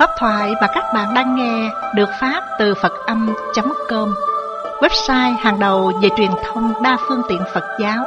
Pháp thoại mà các bạn đang nghe được phát từ Phật-âm.com, website hàng đầu về truyền thông đa phương tiện Phật giáo.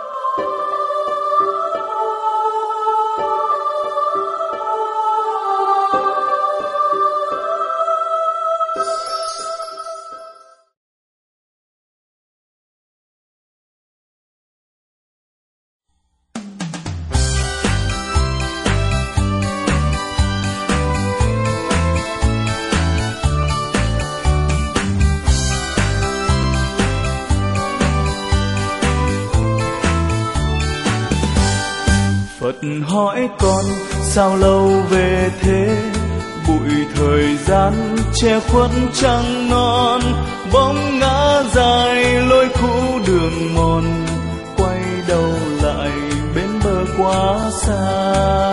Phật hỏi con sao lâu về thế, bụi thời gian che khuất trăng non, bóng ngã dài lối cũ đường mòn, quay đầu lại bên bờ quá xa.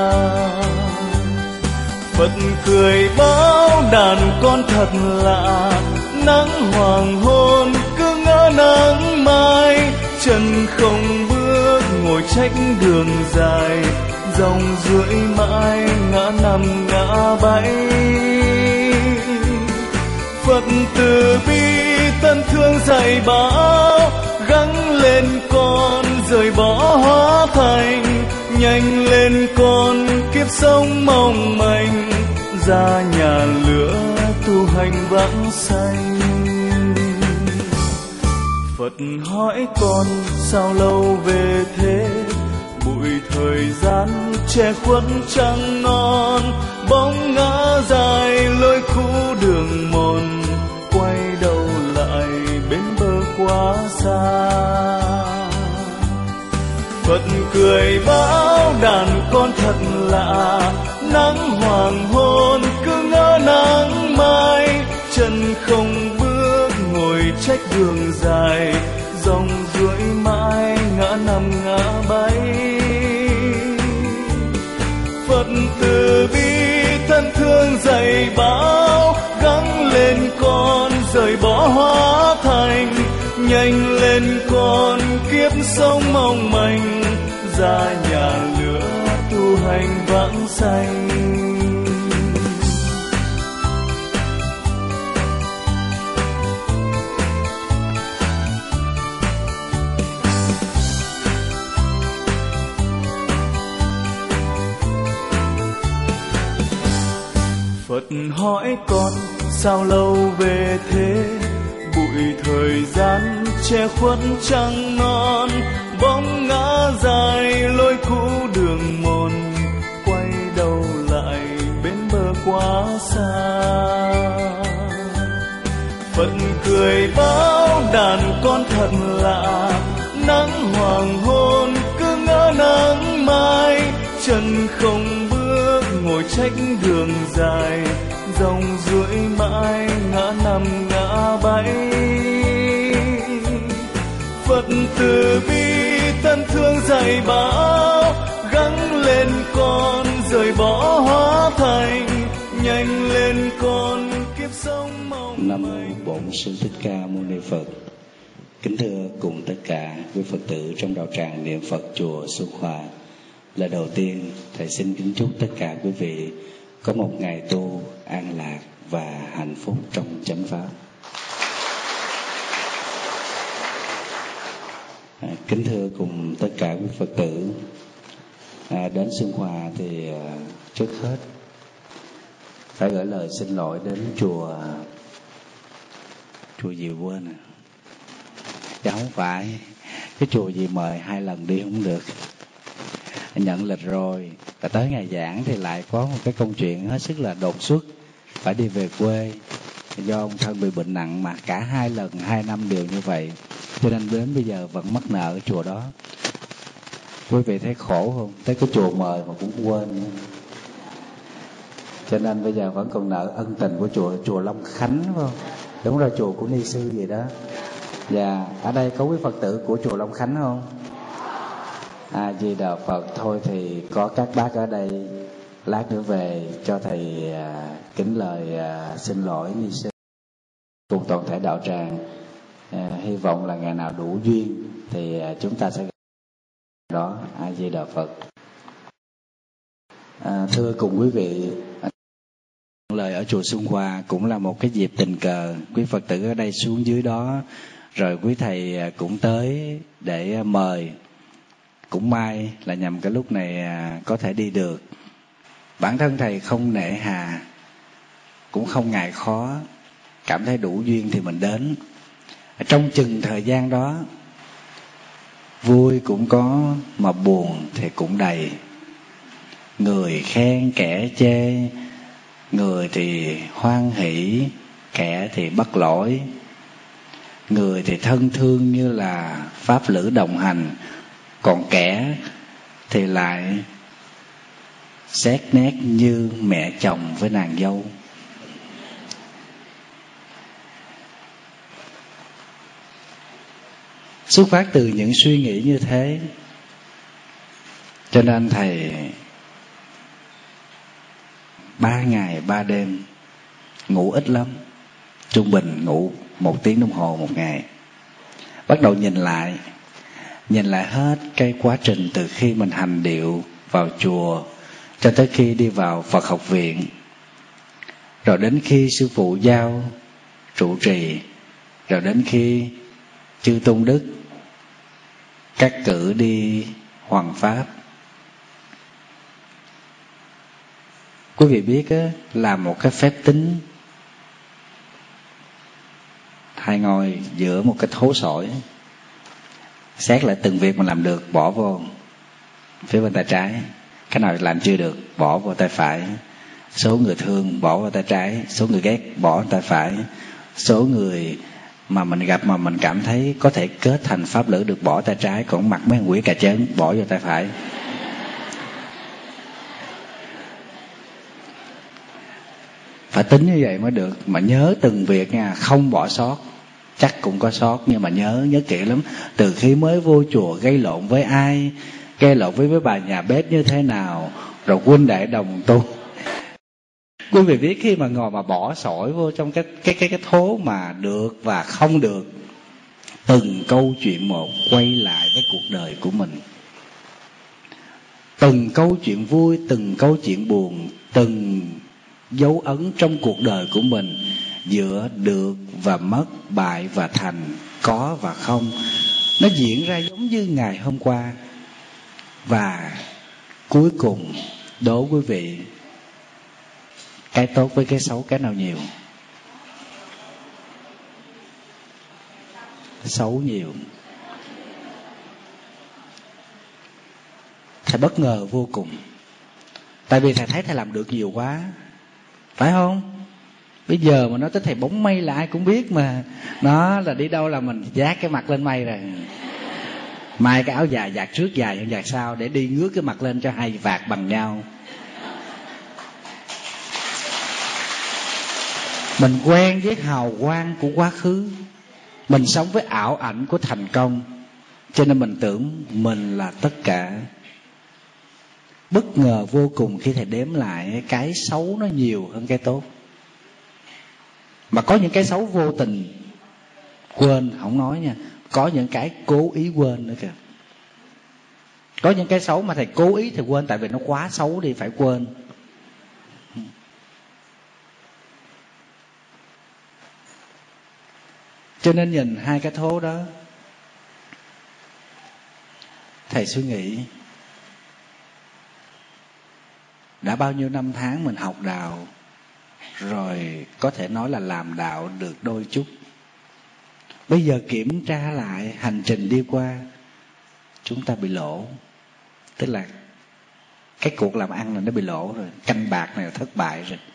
Phật cười báo đàn con thật lạ, nắng hoàng hôn cứ ngỡ nắng mai, chân không bước ngồi trách đường dài, dòng rưỡi mãi ngã năm ngã bảy. Phật từ bi tân thương dạy bảo, gắng lên con rời bỏ hóa thành, nhanh lên con kiếp sống mong manh, ra nhà lửa tu hành vãng sanh. Phật hỏi con sao lâu về thế, bụi thời gian che khuất trăng non, bóng ngã dài lối cũ đường mòn, quay đầu lại bên bờ quá xa. Phật cười báo đàn con thật lạ, nắng hoàng hôn cứ ngỡ nắng mai, chân không bước ngồi trách đường dài, dòng rưỡi mãi ngã năm ngã bảy. Phật từ bi thân thương dạy bảo, gắng lên con rời bỏ hóa thành, nhanh lên con kiếp sống mong manh, ra nhà lửa tu hành vãng sanh. Phật hỏi con sao lâu về thế, bụi thời gian che khuất trăng non, bóng ngã dài lối cũ đường mòn, quay đầu lại bên bờ quá xa. Phật cười báo đàn con thật lạ, nắng hoàng hôn cứ ngỡ nắng mai, chân không bước ngồi trách đường dài, dòng rưỡi mãi ngã năm ngã bảy. Phật từ bi tân thương dạy bảo, gắng lên con rời bỏ hóa thành, nhanh lên con kiếp sống mong manh. Nam mô Bổn Sư Thích Ca Mâu Ni Phật. Kính thưa cùng tất cả quý Phật tử trong đạo tràng niệm Phật chùa Xuân Hòa. Lời đầu tiên, thầy xin kính chúc tất cả quý vị có một ngày tu an lạc và hạnh phúc trong chánh pháp. Kính thưa cùng tất cả quý Phật tử, đến Xuân Hòa thì trước hết phải gửi lời xin lỗi đến chùa gì quên à. Chứ không phải cái chùa gì mời 2 lần đi không được. Nhận lịch rồi, và tới ngày giảng thì lại có một cái công chuyện hết sức là đột xuất, phải đi về quê do ông thân bị bệnh nặng, mà cả 2 lần 2 năm đều như vậy, cho nên đến bây giờ vẫn mắc nợ ở chùa đó. Quý vị thấy khổ không? Tới cái chùa mời mà cũng quên nữa. Cho nên bây giờ vẫn còn nợ ân tình của chùa Long Khánh, phải không? Đúng rồi, chùa của ni sư gì đó. Và ở đây có quý Phật tử của chùa Long Khánh không? A Di Đà Phật. Thôi thì có các bác ở đây, lát nữa về cho thầy kính lời xin lỗi ni sư cùng toàn thể đạo tràng. Hy vọng là ngày nào đủ duyên thì chúng ta sẽ đó. A Di Đà Phật. Thưa cùng quý vị, lời hội ở chùa Xuân Hòa cũng là một cái dịp tình cờ, quý Phật tử ở đây xuống dưới đó, rồi quý thầy cũng tới để mời. Cũng may là nhằm cái lúc này có thể đi được. Bản thân thầy không nể hà, cũng không ngại khó, cảm thấy đủ duyên thì mình đến. Trong chừng thời gian đó, vui cũng có mà buồn thì cũng đầy. Người khen kẻ chê, người thì hoan hỷ, kẻ thì bất lỗi. Người thì thân thương như là pháp lữ đồng hành, còn kẻ thì lại xét nét như mẹ chồng với nàng dâu. Xuất phát từ những suy nghĩ như thế, cho nên thầy 3 ngày 3 đêm ngủ ít lắm, trung bình ngủ 1 tiếng đồng hồ một ngày. Bắt đầu nhìn lại hết cái quá trình từ khi mình hành điệu vào chùa cho tới khi đi vào Phật học viện, rồi đến khi sư phụ giao trụ trì, rồi đến khi chư tôn đức cắt cử đi hoằng pháp. Quý vị biết á, là một cái phép tính, thầy ngồi giữa một cái thố sỏi, xét lại từng việc mình làm được, bỏ vô phía bên tay trái. Cái nào làm chưa được, bỏ vào tay phải. Số người thương bỏ vào tay trái, số người ghét bỏ vào tay phải. Số người mà mình gặp mà mình cảm thấy có thể kết thành pháp lữ được bỏ tay trái, còn mặt mấy quỷ cà chớn bỏ vào tay phải. Phải tính như vậy mới được, mà nhớ từng việc nha, không bỏ sót. Chắc cũng có sót nhưng mà nhớ kỹ lắm. Từ khi mới vô chùa gây lộn với ai, gây lộn với bà nhà bếp như thế nào, rồi huynh đệ đồng tu. Quý vị biết khi mà ngồi mà bỏ sỏi vô trong cái thố mà được và không được, từng câu chuyện một quay lại với cuộc đời của mình. Từng câu chuyện vui, từng câu chuyện buồn, từng dấu ấn trong cuộc đời của mình, giữa được và mất, bại và thành, có và không, nó diễn ra giống như ngày hôm qua. Và cuối cùng đố quý vị, cái tốt với cái xấu cái nào nhiều? Xấu nhiều. Thầy bất ngờ vô cùng, tại vì thầy thấy thầy làm được nhiều quá, phải không? Bây giờ mà nói tới thầy bóng mây là ai cũng biết mà. Nó là đi đâu là mình vác cái mặt lên mây rồi. Mai cái áo dài vạt trước dài hơn vạt sau, để đi ngước cái mặt lên cho hai vạt bằng nhau. Mình quen với hào quang của quá khứ, mình sống với ảo ảnh của thành công, cho nên mình tưởng mình là tất cả. Bất ngờ vô cùng khi thầy đếm lại, cái xấu nó nhiều hơn cái tốt. Mà có những cái xấu vô tình quên, không nói nha, có những cái cố ý quên nữa kìa. Có những cái xấu mà thầy cố ý thầy quên, tại vì nó quá xấu đi phải quên. Cho nên nhìn hai cái thố đó, thầy suy nghĩ, đã bao nhiêu năm tháng mình học đạo, rồi có thể nói là làm đạo được đôi chút. Bây giờ kiểm tra lại hành trình đi qua, chúng ta bị lỗ. Tức là cái cuộc làm ăn này nó bị lỗ rồi, canh bạc này là thất bại rồi.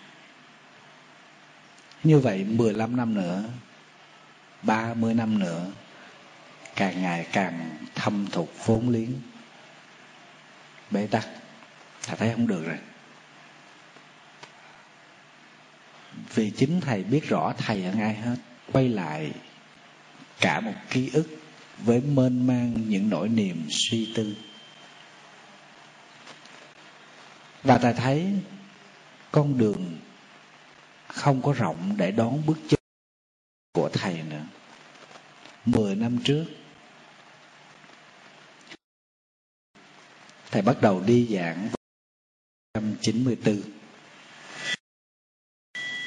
Như vậy 15 năm nữa, 30 năm nữa, càng ngày càng thâm thục vốn liếng, bế tắc. Thầy thấy không được rồi. Vì chính thầy biết rõ thầy hơn ai hết. Quay lại cả một ký ức với mênh mang những nỗi niềm suy tư. Và thầy thấy con đường không có rộng để đón bước chân của thầy nữa. 10 năm trước, thầy bắt đầu đi giảng 1994.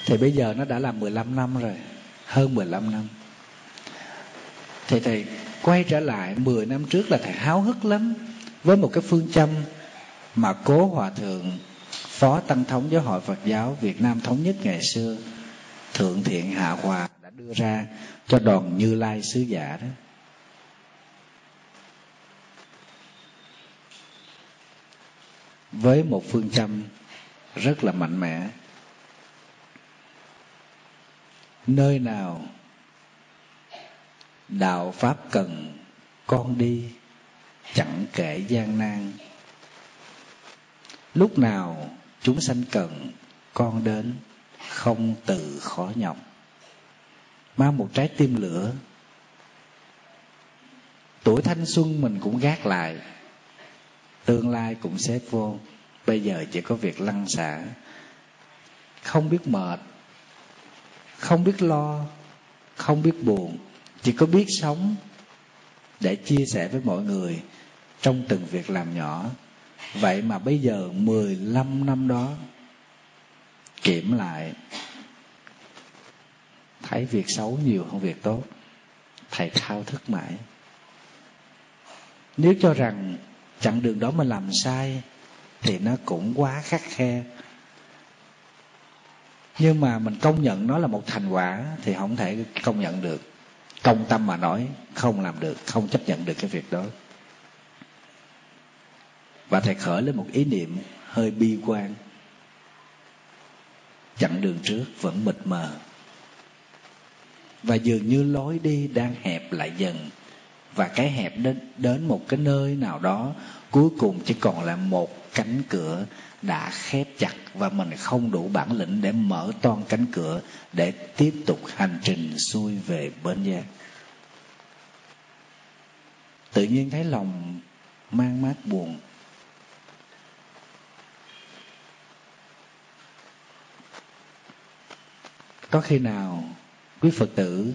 Thì bây giờ nó đã là 15 năm rồi, hơn 15 năm. Thì thầy quay trở lại 10 năm trước là thầy háo hức lắm với một cái phương châm mà cố Hòa Thượng Phó Tăng Thống Giáo hội Phật giáo Việt Nam Thống nhất ngày xưa, Thượng Thiện Hạ Hòa đã đưa ra cho đoàn Như Lai sứ giả đó. Với một phương châm rất là mạnh mẽ: nơi nào đạo pháp cần con đi, chẳng kể gian nan. Lúc nào chúng sanh cần con đến, không từ khó nhọc. Mang một trái tim lửa. Tuổi thanh xuân mình cũng gác lại, tương lai cũng xếp vô. Bây giờ chỉ có việc lăn xả. Không biết mệt, không biết lo, không biết buồn, chỉ có biết sống để chia sẻ với mọi người trong từng việc làm nhỏ. Vậy mà bây giờ 15 năm đó kiểm lại, thấy việc xấu nhiều hơn việc tốt. Thầy thao thức mãi. Nếu cho rằng chặng đường đó mình làm sai thì nó cũng quá khắt khe. Nhưng mà mình công nhận nó là một thành quả thì không thể công nhận được. Công tâm mà nói không làm được, không chấp nhận được cái việc đó. Và thầy khởi lên một ý niệm hơi bi quan. Chặng đường trước vẫn mịt mờ, và dường như lối đi đang hẹp lại dần. Và cái hẹp đến một cái nơi nào đó, cuối cùng chỉ còn là một cánh cửa đã khép chặt, và mình không đủ bản lĩnh để mở toang cánh cửa để tiếp tục hành trình xuôi về bên giác. Tự nhiên thấy lòng man mác buồn. Có khi nào quý Phật tử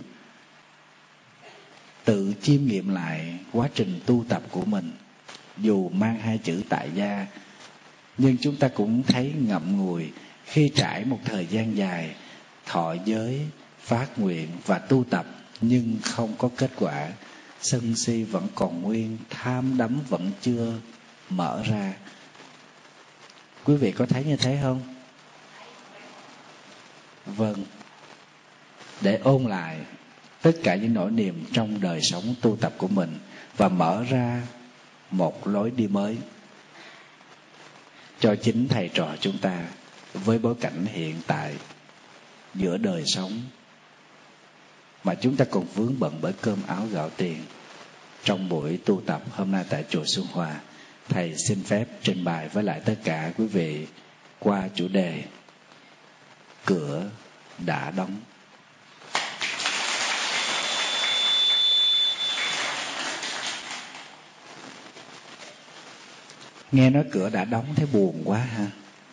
tự chiêm nghiệm lại quá trình tu tập của mình, dù mang hai chữ tại gia, nhưng chúng ta cũng thấy ngậm ngùi khi trải một thời gian dài thọ giới, phát nguyện và tu tập nhưng không có kết quả. Sân si vẫn còn nguyên, tham đắm vẫn chưa mở ra. Quý vị có thấy như thế không? Vâng. Để ôn lại tất cả những nỗi niềm trong đời sống tu tập của mình và mở ra một lối đi mới cho chính thầy trò chúng ta với bối cảnh hiện tại giữa đời sống mà chúng ta còn vướng bận bởi cơm áo gạo tiền. Trong buổi tu tập hôm nay tại chùa Xuân Hòa, thầy xin phép trình bày với lại tất cả quý vị qua chủ đề cửa đã đóng. Nghe nói cửa đã đóng thấy buồn quá ha.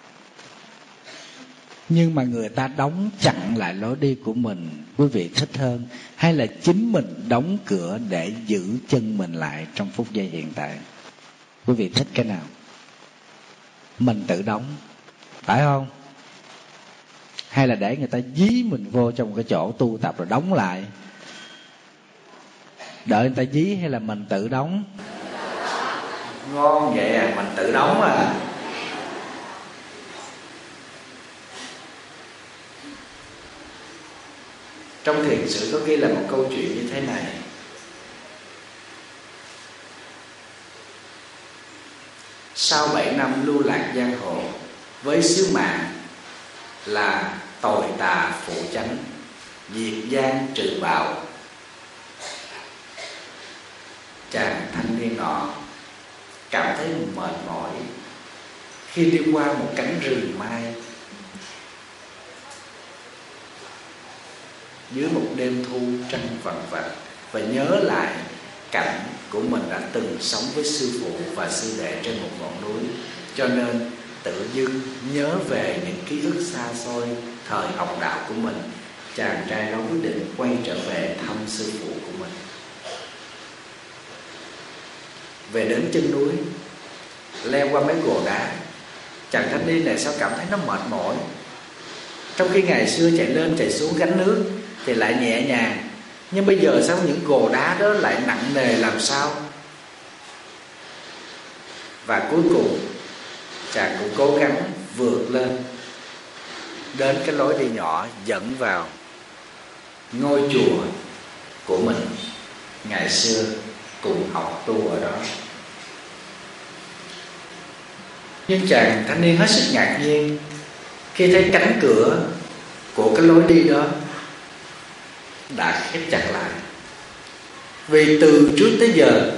Nhưng mà người ta đóng chặn lại lối đi của mình, quý vị thích hơn, hay là chính mình đóng cửa để giữ chân mình lại trong phút giây hiện tại? Quý vị thích cái nào? Mình tự đóng, phải không? Hay là để người ta dí mình vô trong cái chỗ tu tập rồi đóng lại? Đợi người ta dí hay là mình tự đóng? Ngon vậy à, mình tự đóng à. Trong thiền sử có ghi là một câu chuyện như thế này. Sau 7 năm lưu lạc giang hồ với sứ mạng là tồi tà phụ chánh, diệt gian trừ bạo, chàng thanh niên nọ cảm thấy mệt mỏi khi đi qua một cánh rừng mai dưới một đêm thu trăng vằn vặt, và nhớ lại cảnh của mình đã từng sống với sư phụ và sư đệ trên một ngọn núi, cho nên tự dưng nhớ về những ký ức xa xôi thời học đạo của mình. Chàng trai đó quyết định quay trở về thăm sư phụ của mình. Về đến chân núi, leo qua mấy gồ đá, chàng thanh niên này sao cảm thấy nó mệt mỏi, Trong khi ngày xưa chạy lên chạy xuống gánh nước thì lại nhẹ nhàng, nhưng bây giờ sao những gồ đá đó lại nặng nề làm sao? Và cuối cùng chàng cũng cố gắng vượt lên đến cái lối đi nhỏ dẫn vào ngôi chùa của mình ngày xưa cùng học tu ở đó. Nhưng chàng thanh niên hết sức ngạc nhiên khi thấy cánh cửa của cái lối đi đó đã khép chặt lại. Vì từ trước tới giờ,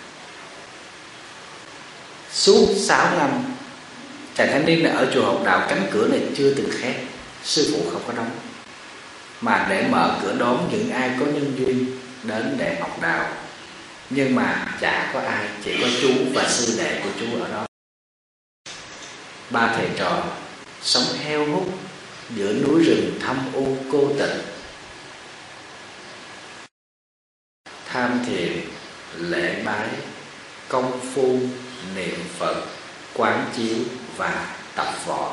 suốt 6 năm, chàng thanh niên này ở chùa Học Đạo, cánh cửa này chưa từng khép. Sư phụ không có đóng, mà để mở cửa đón những ai có nhân duyên đến để học đạo. Nhưng mà chả có ai, chỉ có chú và sư đệ của chú ở đó. 3 thầy trò sống heo hút giữa núi rừng thâm u cô tịch, tham thiền, lễ bái, công phu, niệm Phật, quán chiếu và tập võ.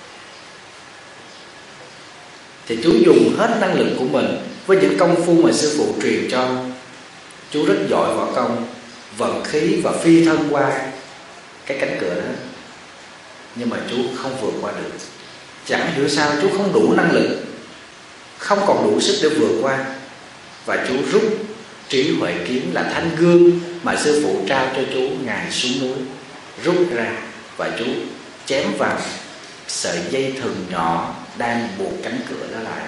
Thì chú dùng hết năng lực của mình với những công phu mà sư phụ truyền cho. Chú rất giỏi võ công, vận khí và phi thân qua cái cánh cửa đó. Nhưng mà chú không vượt qua được. Chẳng hiểu sao chú không đủ năng lực, không còn đủ sức để vượt qua. Và chú rút trí huệ kiếm là thanh gươm mà sư phụ trao cho chú ngày xuống núi, rút ra và chú chém vào sợi dây thừng nhỏ đang buộc cánh cửa đó lại.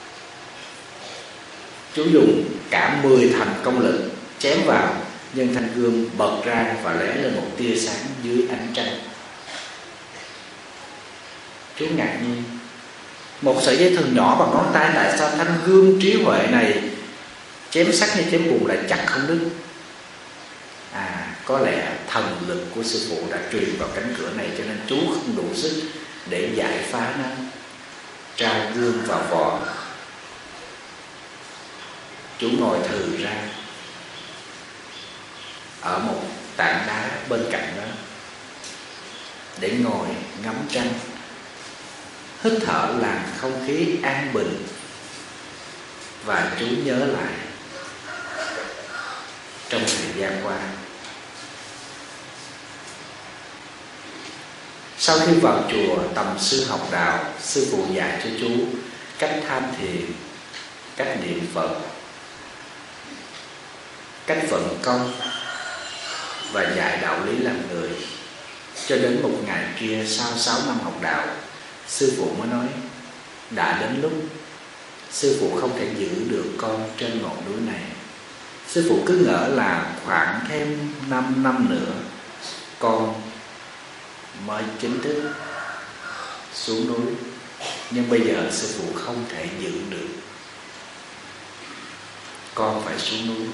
Chú dùng cả 10 thành công lực chém vào, nhưng thanh gươm bật ra và lóe lên một tia sáng dưới ánh trăng. Chú ngạc nhiên, một sợi dây thừng nhỏ bằng ngón tay, tại sao thanh gươm trí huệ này chém sắt hay chém bùn lại chặt không đứt? Có lẽ thần lực của sư phụ đã truyền vào cánh cửa này, cho nên chú không đủ sức để giải phá nó, tra gươm vào vỏ. Chú ngồi thừ ra ở một tảng đá bên cạnh đó để ngồi ngắm trăng, hít thở làn không khí an bình. Và chú nhớ lại trong thời gian qua, sau khi vào chùa tầm sư học đạo, sư phụ dạy cho chú cách tham thiền, cách niệm Phật, cách vận công và dạy đạo lý làm người. Cho đến một ngày kia, sau 6 năm học đạo, sư phụ mới nói đã đến lúc sư phụ không thể giữ được con trên ngọn núi này. Sư phụ cứ ngỡ là khoảng thêm 5 năm nữa con mới chính thức xuống núi. Nhưng bây giờ sư phụ không thể giữ được, con phải xuống núi.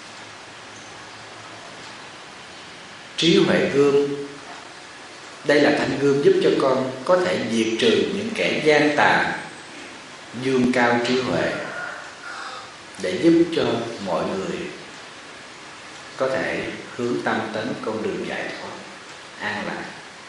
Trí huệ gươm, đây là thanh gươm giúp cho con có thể diệt trừ những kẻ gian tà, dương cao trí huệ, để giúp cho mọi người có thể hướng tâm đến con đường giải thoát an lạc.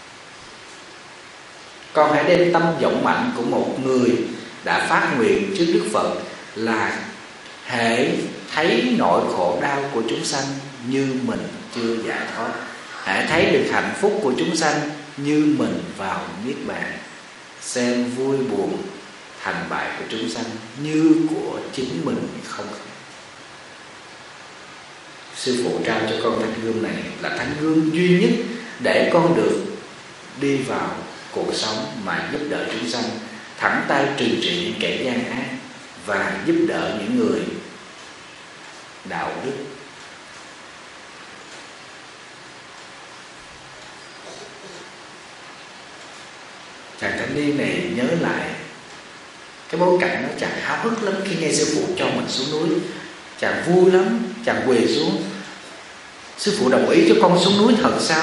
Con hãy đem tâm vọng mạnh của một người đã phát nguyện trước Đức Phật là hễ thấy nỗi khổ đau của chúng sanh như mình chưa giải thoát, hãy thấy được hạnh phúc của chúng sanh như mình vào niết bàn, xem vui buồn thành bại của chúng sanh như của chính mình không. Sư phụ trao cho con thanh gươm này là thanh gươm duy nhất để con được đi vào cuộc sống mà giúp đỡ chúng sanh, thẳng tay trừng trị những kẻ gian ác và giúp đỡ những người đạo đức. Chàng thanh niên này nhớ lại cái bối cảnh đó, chàng háo hức lắm khi nghe sư phụ cho mình xuống núi. Chàng vui lắm, chàng quỳ xuống. Sư phụ đồng ý cho con xuống núi thật sao?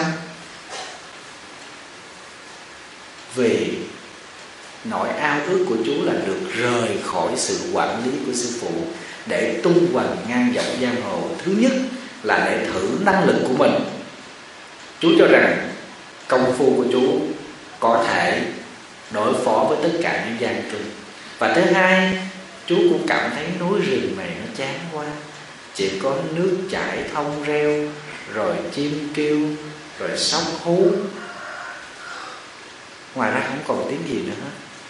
Vì nỗi ao ước của chú là được rời khỏi sự quản lý của sư phụ để tung hoành ngang dọc giang hồ. Thứ nhất là để thử năng lực của mình. Chú cho rằng công phu của chú có thể đối phó với tất cả những gian truân. Và thứ hai, chú cũng cảm thấy núi rừng này nó chán quá, chỉ có nước chảy thông reo, rồi chim kêu, rồi sóng hú, ngoài ra không còn tiếng gì nữa hết.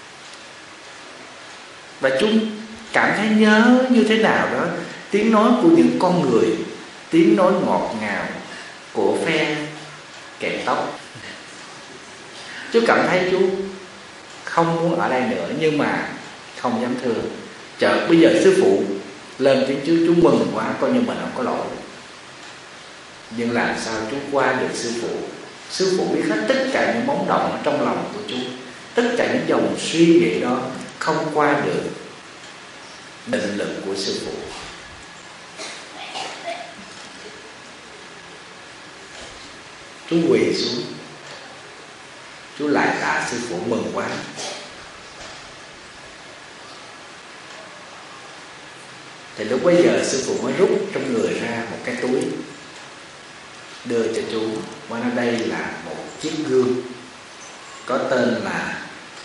Và chú cảm thấy nhớ như thế nào đó tiếng nói của những con người, tiếng nói ngọt ngào của phe kẹp tóc. Chú cảm thấy chú không muốn ở đây nữa, nhưng mà không dám thưa. Chợt bây giờ sư phụ lên tiếng chú mừng quá, coi như mình không có lỗi. Nhưng làm sao chú qua được sư phụ? Sư phụ biết hết tất cả những bóng động ở trong lòng của chú, tất cả những dòng suy nghĩ đó không qua được định lực của sư phụ. Chú quỳ xuống, chú lại tạ sư phụ mừng quá. Thì lúc bấy giờ sư phụ mới rút trong người ra một cái túi, đưa cho chú, mới nói đây là một chiếc gương có tên là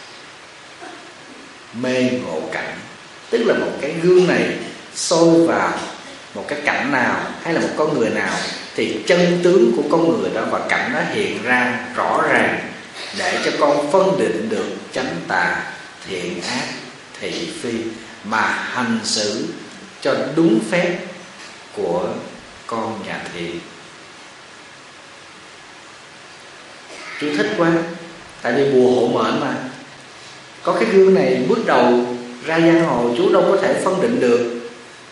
mê ngộ cảnh. Tức là một cái gương này soi vào một cái cảnh nào hay là một con người nào, thì chân tướng của con người đó và cảnh đó hiện ra rõ ràng, để cho con phân định được chánh tà, thiện ác, thị phi, mà hành xử cho đúng phép của con nhà thiện. Chú thích quá, tại vì bùa hộ mệnh mà. Có cái gương này bước đầu ra giang hồ chú đâu có thể phân định được.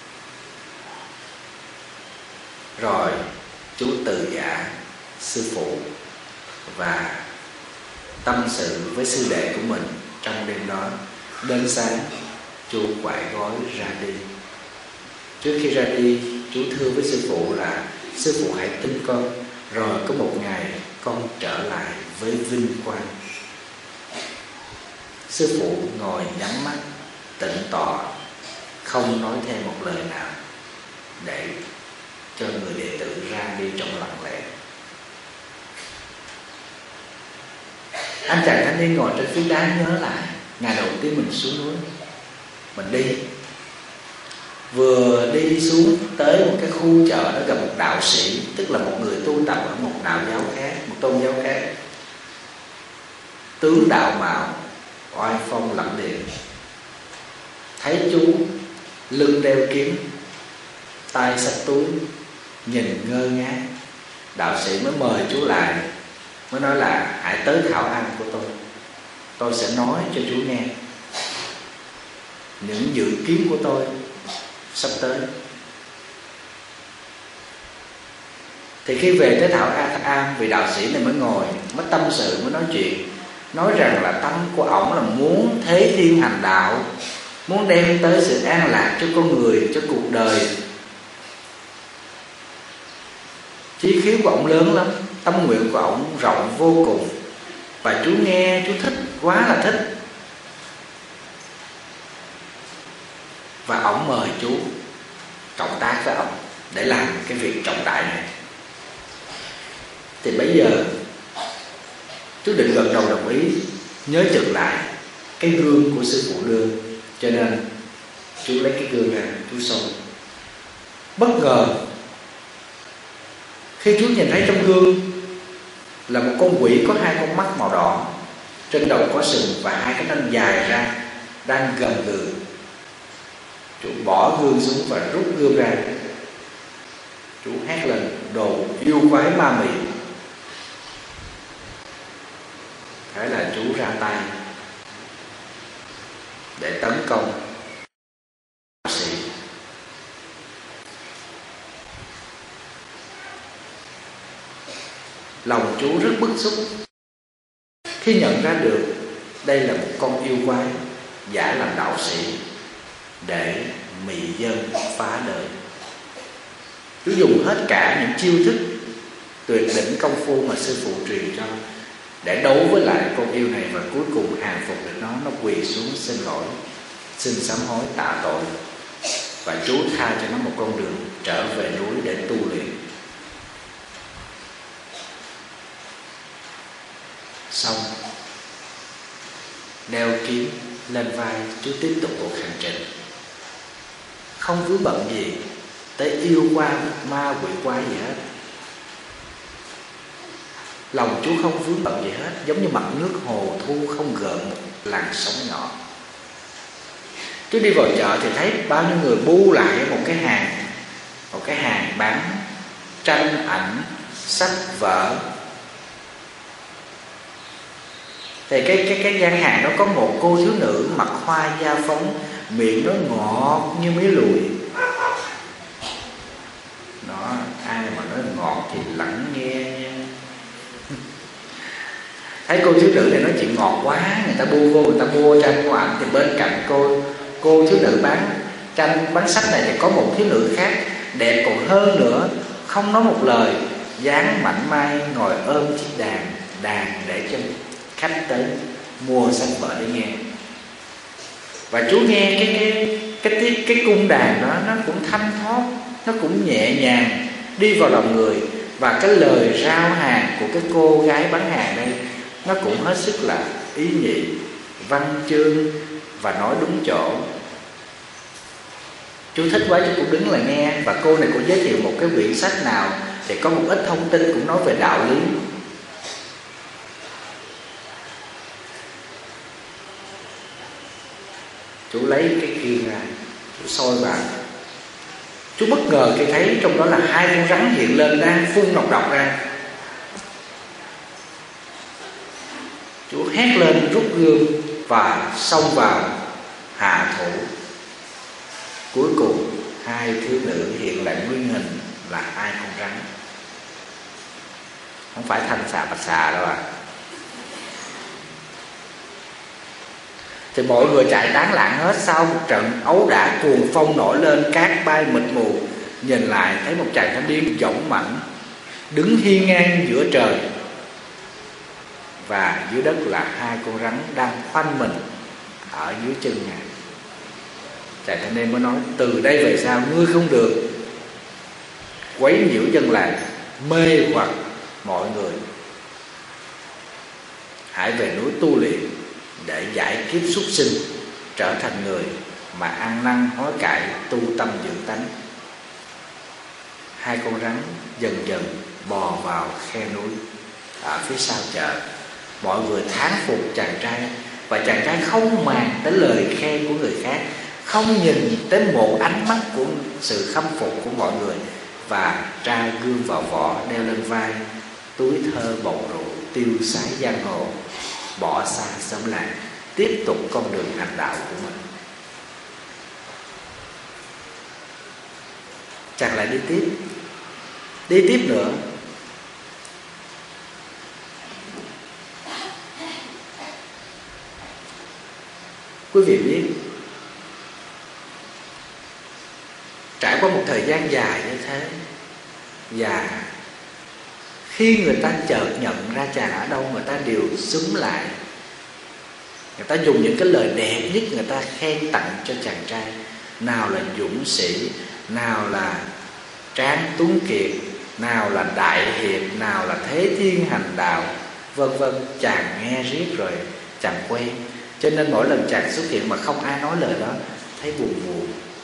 Rồi chú từ giả sư phụ và tâm sự với sư đệ của mình trong đêm đó. Đến sáng chú quải gói ra đi. Trước khi ra đi, chú thưa với sư phụ là sư phụ hãy tin con, rồi có một ngày con trở lại với vinh quang. Sư phụ ngồi nhắm mắt tĩnh tọa, không nói thêm một lời nào, để cho người đệ tử ra đi trong lặng lẽ. Anh chàng thanh niên ngồi trên phiến đá nhớ lại ngày đầu tiên mình xuống núi. Mình đi, vừa đi xuống tới một cái khu chợ, nó gặp một đạo sĩ, tức là một người tu tập ở một đạo giáo khác, một tôn giáo khác. Tướng đạo mạo, oai phong lẫm liệt. Thấy chú lưng đeo kiếm, tay xách túi, nhìn ngơ ngác, đạo sĩ mới mời chú lại, mới nói là hãy tới khảo ăn của tôi sẽ nói cho chú nghe những dự kiến của tôi sắp tới. Thì khi về tới Thảo Am, vị đạo sĩ này mới ngồi, mới tâm sự, mới nói chuyện, nói rằng là tâm của ổng là muốn thế thiên hành đạo, muốn đem tới sự an lạc cho con người, cho cuộc đời. Chí khí của ổng lớn lắm, tâm nguyện của ổng rộng vô cùng. Và chú nghe, chú thích, quá là thích. Và ổng mời chú cộng tác với ổng để làm cái việc trọng đại này. Thì bây giờ chú định gật đầu đồng ý, nhớ chừng lại cái gương của sư phụ đưa, cho nên chú lấy cái gương ra, chú soi. Bất ngờ khi chú nhìn thấy trong gương là một con quỷ có hai con mắt màu đỏ, trên đầu có sừng và hai cái nanh dài ra, đang gầm gừ. Chú bỏ gương xuống và rút gươm ra. Chú hét lên: đồ yêu quái ma mị. Thế là chú ra tay để tấn công đạo sĩ. Lòng chú rất bức xúc khi nhận ra được đây là một con yêu quái giả làm đạo sĩ để mị dân phá đời. Chú dùng hết cả những chiêu thức tuyệt đỉnh công phu mà sư phụ truyền cho để đấu với lại con yêu này, và cuối cùng hàng phục được nó quỳ xuống xin lỗi, xin sám hối tạ tội, và chú tha cho nó một con đường trở về núi để tu luyện. Xong đeo kiếm lên vai, chú tiếp tục cuộc hành trình. Không vướng bận gì tới yêu qua ma quỷ quái gì hết. Lòng chú không vướng bận gì hết, giống như mặt nước hồ thu không gợn một làn sóng nhỏ. Chú đi vào chợ thì thấy bao nhiêu người bu lại một cái hàng bán tranh ảnh, sách vở. Thì cái gian hàng đó có một cô thiếu nữ mặc hoa da phấn, miệng nó ngọt như mía lùi. Nó ai mà nói ngọt thì lắng nghe nha. Thấy cô thiếu nữ này nói chuyện ngọt quá, người ta bu vô, người ta mua tranh của ảnh. Thì bên cạnh cô thiếu nữ bán tranh bán sách này thì có một thiếu nữ khác đẹp còn hơn nữa, không nói một lời, dáng mảnh mai ngồi ôm chiếc đàn để cho khách tới mua sách vở để nghe. Và chú nghe cái cung đàn đó nó cũng thanh thoát, nó cũng nhẹ nhàng đi vào lòng người. Và cái lời rao hàng của cái cô gái bán hàng đây nó cũng hết sức là ý nhị, văn chương và nói đúng chỗ. Chú thích quá, chú cũng đứng lại nghe. Và cô này cũng giới thiệu một cái quyển sách nào thì có một ít thông tin cũng nói về đạo lý. Chú lấy cái kia ra, chú soi vào. Chú bất ngờ khi thấy trong đó là 2 con rắn hiện lên đang phun nọc độc ra. Chú hét lên, rút gươm và xông vào hạ thủ. Cuối cùng 2 thiếu nữ hiện lại nguyên hình là 2 con rắn. Không phải thanh xà bạch xà đâu à. Thì mọi người chạy tán loạn hết. Sau một trận ấu đả cuồng phong nổi lên, cát bay mịt mù, nhìn lại thấy một chàng thanh niên dũng mãnh đứng hiên ngang giữa trời, và dưới đất là 2 con rắn đang khoanh mình ở dưới chân ngài. Chàng thanh niên mới nói: từ đây về sau ngươi không được quấy nhiễu dân làng, mê hoặc mọi người. Hãy về núi tu luyện để giải kiếp súc sinh, trở thành người mà ăn năn hối cải, tu tâm dưỡng tánh. 2 con rắn dần dần bò vào khe núi ở phía sau chợ. Mọi người thán phục chàng trai, và chàng trai không màng tới lời khen của người khác, không nhìn tới một ánh mắt của sự khâm phục của mọi người, và tra gươm vào vỏ, đeo lên vai, túi thơ bầu rượu, tiêu sái giang hồ, bỏ xa xóm làng, tiếp tục con đường hành đạo của mình. Chàng lại đi tiếp nữa. Quý vị biết, trải qua một thời gian dài như thế, và khi người ta chợt nhận ra chàng ở đâu, người ta đều xúm lại. Người ta dùng những cái lời đẹp nhất người ta khen tặng cho chàng trai. Nào là dũng sĩ, nào là tráng tuấn kiệt, nào là đại hiệp, nào là thế thiên hành đạo, vân vân. Chàng nghe riết rồi chàng quen, cho nên mỗi lần chàng xuất hiện mà không ai nói lời đó, thấy buồn buồn.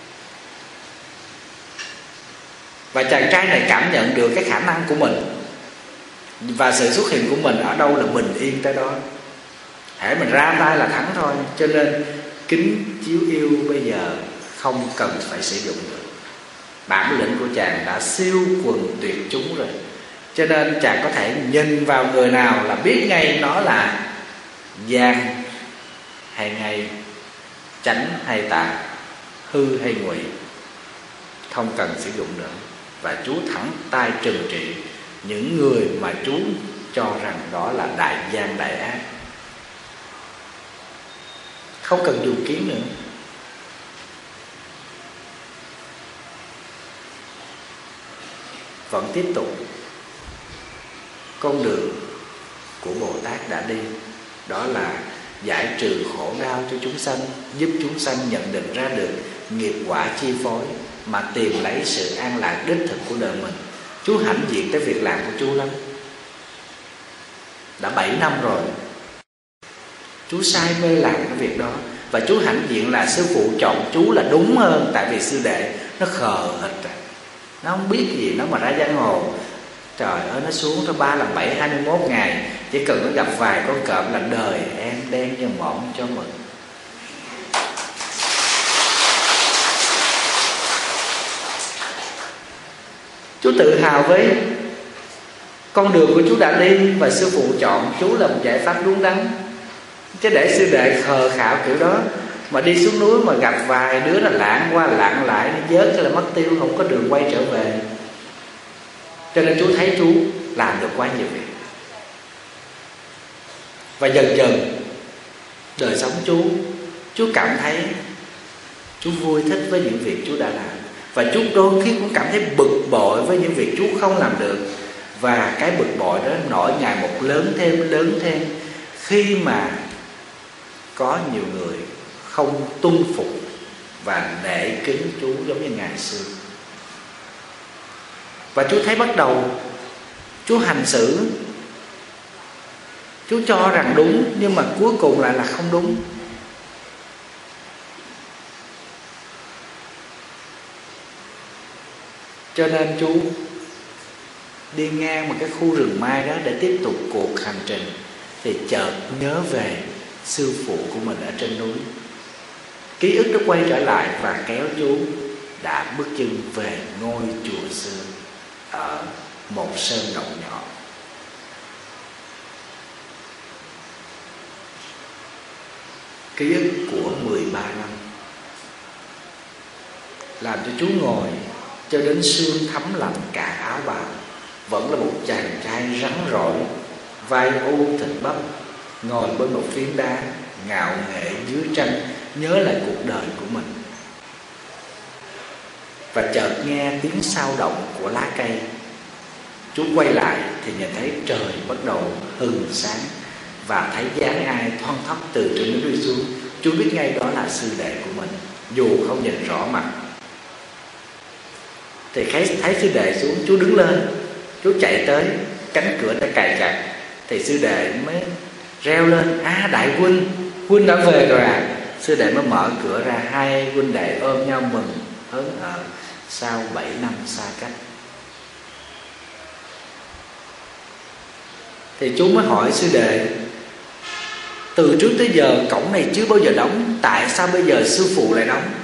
Và chàng trai này cảm nhận được cái khả năng của mình, và sự xuất hiện của mình ở đâu là bình yên tới đó. Hễ mình ra tay là thắng thôi. Cho nên kính chiếu yêu bây giờ không cần phải sử dụng được. Bản lĩnh của chàng đã siêu quần tuyệt chúng rồi. Cho nên chàng có thể nhìn vào người nào là biết ngay nó là gian hay ngay, chánh hay tà, hư hay ngụy, không cần sử dụng nữa. Và chú thẳng tay trừng trị những người mà chú cho rằng đó là đại gian đại ác. Không cần dùng kiếm nữa. Vẫn tiếp tục con đường của Bồ Tát đã đi, đó là giải trừ khổ đau cho chúng sanh, giúp chúng sanh nhận định ra được nghiệp quả chi phối, mà tìm lấy sự an lạc đích thực của đời mình. Chú hãnh diện tới việc làm của chú lắm. Đã 7 năm rồi. Chú say mê làm cái việc đó. Và chú hãnh diện là sư phụ chọn chú là đúng hơn. Tại vì sư đệ nó khờ hết rồi, nó không biết gì, nó mà ra giang hồ. Trời ơi, nó xuống tới 3 lần 7 21 ngày. Chỉ cần nó gặp vài con cọp là đời em đen như mỏm cho mực. Chú tự hào với con đường của chú đã đi, và sư phụ chọn chú là một giải pháp đúng đắn. Chứ để sư đệ khờ khạo kiểu đó mà đi xuống núi mà gặp vài đứa là lạng qua lạng lại, nó vớt cái là mất tiêu, không có đường quay trở về. Cho nên chú thấy chú làm được quá nhiều việc. Và dần dần đời sống chú cảm thấy chú vui thích với những việc chú đã làm. Và chú đôi khi cũng cảm thấy bực bội với những việc chú không làm được. Và cái bực bội đó nổi ngày một lớn thêm khi mà có nhiều người không tuân phục và nể kính chú giống như ngày xưa. Và chú thấy bắt đầu chú hành xử, chú cho rằng đúng nhưng mà cuối cùng lại là không đúng. Cho nên chú đi ngang một cái khu rừng mai đó để tiếp tục cuộc hành trình, thì chợt nhớ về sư phụ của mình ở trên núi. Ký ức nó quay trở lại và kéo chú đã bước chân về ngôi chùa xưa ở một sơn động nhỏ. Ký ức của 13 năm làm cho chú ngồi cho đến xương thấm lạnh cả áo bào. Vẫn là một chàng trai rắn rỏi, vai u thịt bắp, ngồi bên một phiến đá, ngạo nghễ dưới tranh, nhớ lại cuộc đời của mình. Và chợt nghe tiếng sao động của lá cây. Chú quay lại thì nhìn thấy trời bắt đầu hừng sáng, và thấy dáng ai thoăn thoắt từ trên núi đi xuống. Chú biết ngay đó là sư đệ của mình, dù không nhìn rõ mặt. Thì thấy sư đệ xuống, chú đứng lên, chú chạy tới cánh cửa đã cài chặt. Thì sư đệ mới reo lên: đại huynh đã về rồi à. Sư đệ mới mở cửa ra, hai huynh đệ ôm nhau mừng hớn hở sau 7 năm xa cách. Thì chú mới hỏi sư đệ: từ trước tới giờ cổng này chưa bao giờ đóng, tại sao bây giờ sư phụ lại đóng?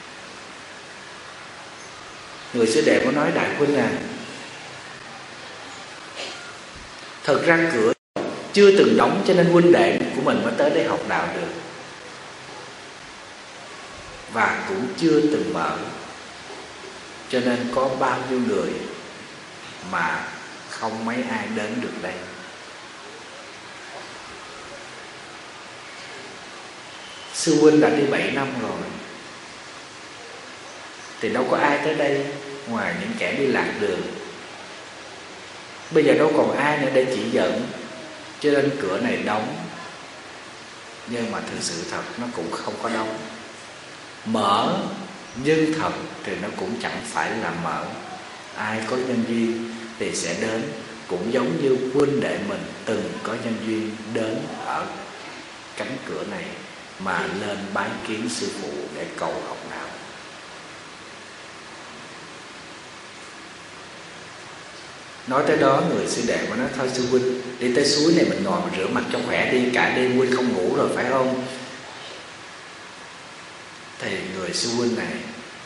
Người sư đệ mới nói: đại huynh à, thật ra cửa chưa từng đóng, cho nên huynh đệ của mình mới tới đây học đạo được. Và cũng chưa từng mở, cho nên có bao nhiêu người mà không mấy ai đến được đây. Sư huynh đã đi 7 năm rồi, thì đâu có ai tới đây ngoài những kẻ đi lạc đường. Bây giờ đâu còn ai nữa để chỉ dẫn, cho nên cửa này đóng. Nhưng mà thực sự thật nó cũng không có đóng. Mở nhưng thật thì nó cũng chẳng phải là mở. Ai có nhân duyên thì sẽ đến, cũng giống như huynh đệ mình từng có nhân duyên đến ở cánh cửa này mà lên bái kiến sư phụ để cầu học đạo. Nói tới đó, người sư đệ mà nói: thôi sư huynh, đi tới suối này mình ngồi mình rửa mặt cho khỏe đi, cả đêm huynh không ngủ rồi phải không? Thì người sư huynh này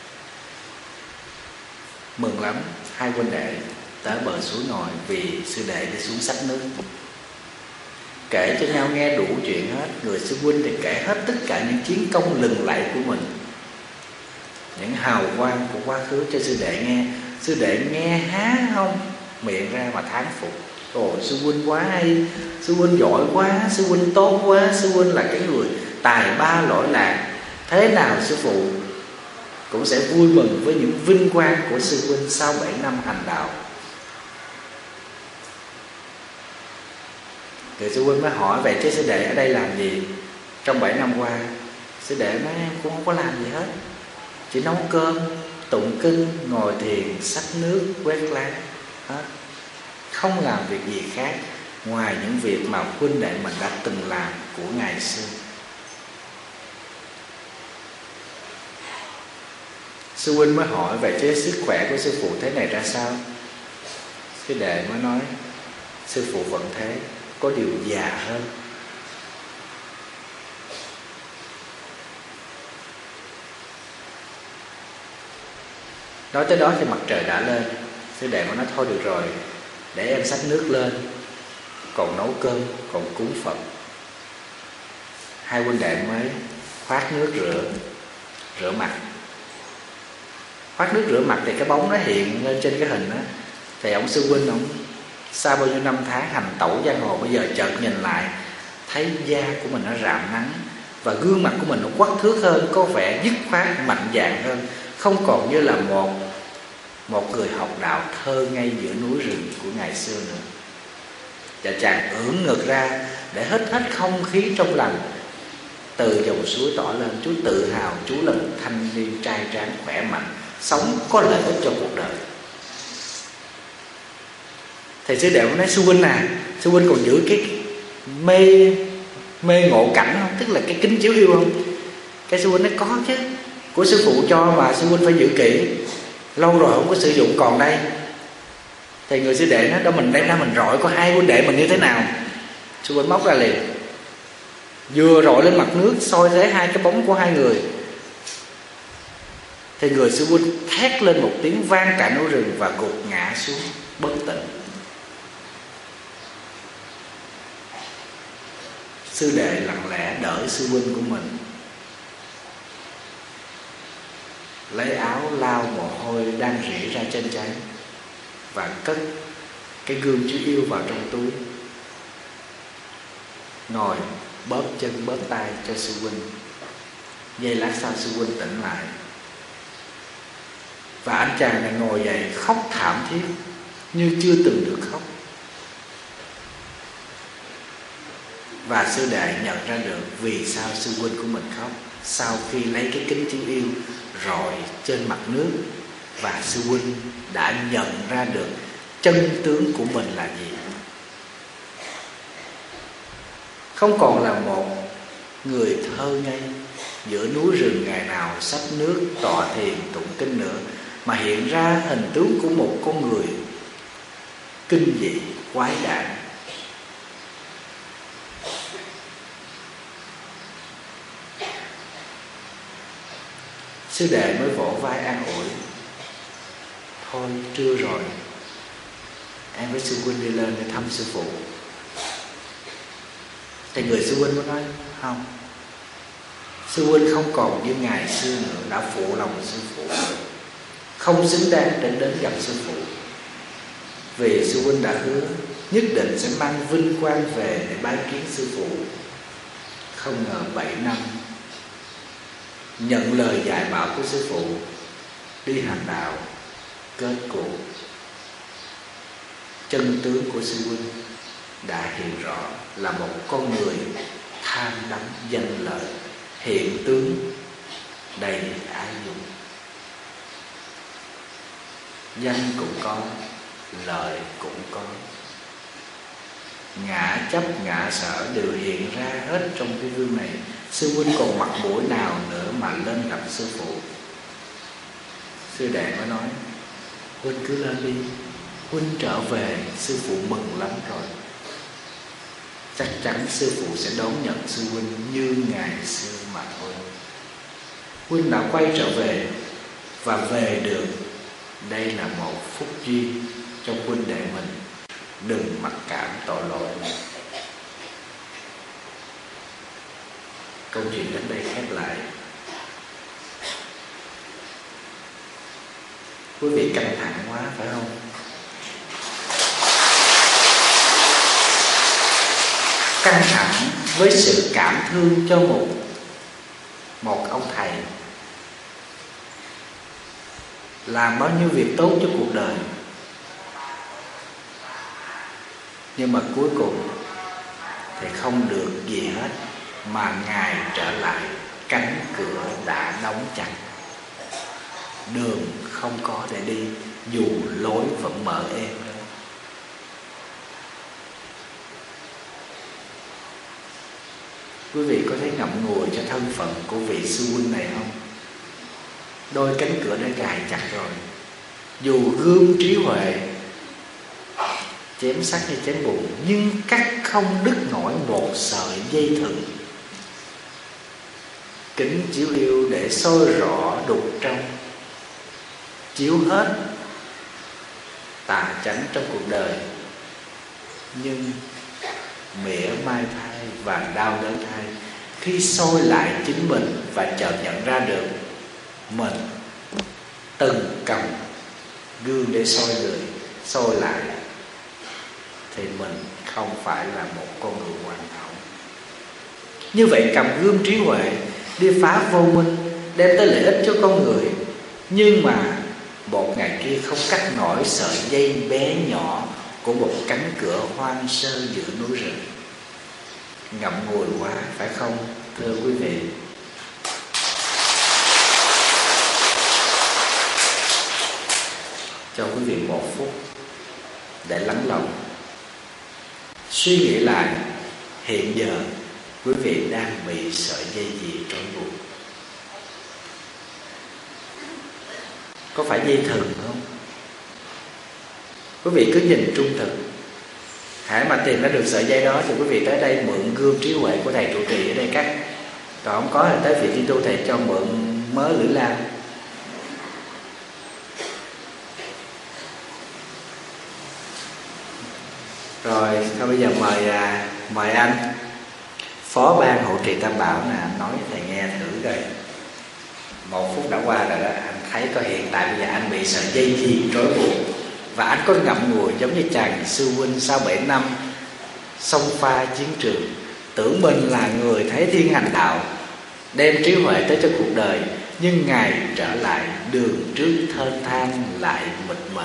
mừng lắm. Hai huynh đệ tới bờ suối ngồi, vì sư đệ đi xuống xách nước, kể cho nhau nghe đủ chuyện hết. Người sư huynh thì kể hết tất cả những chiến công lừng lẫy của mình, những hào quang của quá khứ cho sư đệ nghe. Sư đệ nghe há hông miệng ra mà thán phục: ồ, sư huynh quá hay, sư huynh giỏi quá, sư huynh tốt quá, sư huynh là cái người tài ba lỗi lạc. Thế nào sư phụ cũng sẽ vui mừng với những vinh quang của sư huynh sau 7 năm hành đạo. Thì sư huynh mới hỏi: vậy chứ sư đệ ở đây làm gì trong 7 năm qua? Sư đệ nói: em cũng không có làm gì hết, chỉ nấu cơm, tụng kinh, ngồi thiền, xách nước, quét lá hết, không làm việc gì khác ngoài những việc mà huynh đệ mình đã từng làm của ngày xưa. Sư huynh mới hỏi về cái sức khỏe của sư phụ thế này ra sao. Sư đệ mới nói sư phụ vẫn thế, có điều già hơn. Nói tới đó thì mặt trời đã lên. Sư đệ mới nói thôi được rồi, để em xách nước lên, còn nấu cơm, còn cúng Phật. Hai huynh đệ mới khoát nước rửa mặt. Khoát nước rửa mặt thì cái bóng nó hiện lên trên cái hình đó. Thì ông sư huynh, ông sau bao nhiêu năm tháng hành tẩu giang hồ, bây giờ chợt nhìn lại thấy da của mình nó rám nắng, và gương mặt của mình nó quắc thước hơn, có vẻ dứt khoát mạnh dạn hơn, không còn như là một người học đạo thơ ngay giữa núi rừng của ngày xưa nữa. Và chàng ưỡn ngực ra để hít hết không khí trong lành từ dòng suối tỏ lên. Chú tự hào chú là một thanh niên trai tráng khỏe mạnh, sống có lợi ích cho cuộc đời. Thầy sư đệ nói sư huynh à, sư huynh còn giữ cái mê ngộ cảnh không, tức là cái kính chiếu yêu không? Cái sư huynh nói có chứ, của sư phụ cho mà sư huynh phải giữ kỹ, lâu rồi không có sử dụng còn đây. Thì người sư đệ nói đó, mình đem ra mình rọi có hai huynh đệ mình như thế nào. Sư huynh móc ra liền, vừa rọi lên mặt nước soi thấy hai cái bóng của hai người. Thì người sư huynh thét lên một tiếng vang cả núi rừng và gục ngã xuống bất tỉnh. Sư đệ lặng lẽ đỡ sư huynh của mình, lấy áo lau mồ hôi đang rỉ ra trên trán và cất cái gương chú yêu vào trong túi, ngồi bóp chân bóp tay cho sư huynh. Giây lát sau sư huynh tỉnh lại, và anh chàng này ngồi dậy khóc thảm thiết như chưa từng được khóc. Và sư đệ nhận ra được vì sao sư huynh của mình khóc. Sau khi lấy cái kính chiếu yêu rọi trên mặt nước, và sư huynh đã nhận ra được chân tướng của mình là gì. Không còn là một người thơ ngây giữa núi rừng ngày nào xách nước tọa thiền tụng kinh nữa, mà hiện ra hình tướng của một con người kinh dị quái đản. Sư đệ mới vỗ vai an ủi, thôi trưa rồi, em với sư huynh đi lên để thăm sư phụ. Thì người sư huynh mới nói không, sư huynh không còn như ngày xưa nữa, đã phụ lòng sư phụ, không xứng đáng để đến gặp sư phụ. Vì sư huynh đã hứa nhất định sẽ mang vinh quang về để bái kiến sư phụ. Không ngờ 7 năm nhận lời dạy bảo của sư phụ, đi hành đạo, kết cục chân tướng của sư huynh đã hiện rõ là một con người tham đắm danh lợi, hiện tướng đầy ái dục. Danh cũng có, lợi cũng có, ngã chấp ngã sở đều hiện ra hết trong cái gương này. Sư huynh còn mặt mũi nào nữa mà lên gặp sư phụ? Sư đệ mới nói, huynh cứ lên đi, huynh trở về sư phụ mừng lắm rồi. Chắc chắn sư phụ sẽ đón nhận sư huynh như ngày xưa mà thôi. Huynh đã quay trở về, và về được, đây là một phúc duyên cho huynh đệ mình. Đừng mặc cảm tội lỗi. Câu chuyện đến đây khép lại. Quý vị căng thẳng quá phải không? Căng thẳng với sự cảm thương cho một ông thầy làm bao nhiêu việc tốt cho cuộc đời, nhưng mà cuối cùng thì không được gì hết, mà Ngài trở lại cánh cửa đã đóng chặt, đường không có để đi, dù lối vẫn mở êm. Quý vị có thấy ngậm ngùi cho thân phận của vị sư huynh này không? Đôi cánh cửa đã gài chặt rồi. Dù gươm trí huệ chém sắc như chém bùn, nhưng cắt không đứt nổi một sợi dây thừng. Kính chiếu liêu để soi rõ đục trong, chiếu hết tà chánh trong cuộc đời, nhưng mỉa mai thai và đau đớn thai. Khi soi lại chính mình và chợt nhận ra được mình từng cầm gương để soi người, soi lại, thì mình không phải là một con người hoàn hảo. Như vậy cầm gương trí huệ đi phá vô minh, đem tới lợi ích cho con người, nhưng mà một ngày kia không cắt nổi sợi dây bé nhỏ của một cánh cửa hoang sơ giữa núi rừng. Ngậm ngùi quá phải không thưa quý vị? Cho quý vị 1 phút để lắng lòng, suy nghĩ lại hiện giờ quý vị đang bị sợi dây gì trói buộc. Có phải dây thừng không? Quý vị cứ nhìn trung thực. Hãy mà tìm ra được sợi dây đó thì quý vị tới đây mượn gương trí huệ của thầy trụ trì ở đây cắt. Còn không có thì tới vị Thiên Tu thầy cho mượn mớ lưỡi lao. Rồi thôi bây giờ mời anh Phó Ban Hộ Trì Tam Bảo nè, anh nói thầy nghe thử coi. 1 phút đã qua rồi đó, anh thấy có hiện tại bây giờ anh bị sợi dây gì trói buộc, và anh có ngậm ngùi giống như chàng sư huynh sau 7 năm xông pha chiến trường, tưởng mình là người thấy thiên hành đạo, đem trí huệ tới cho cuộc đời, nhưng ngày trở lại đường trước thênh thang lại mịt mờ.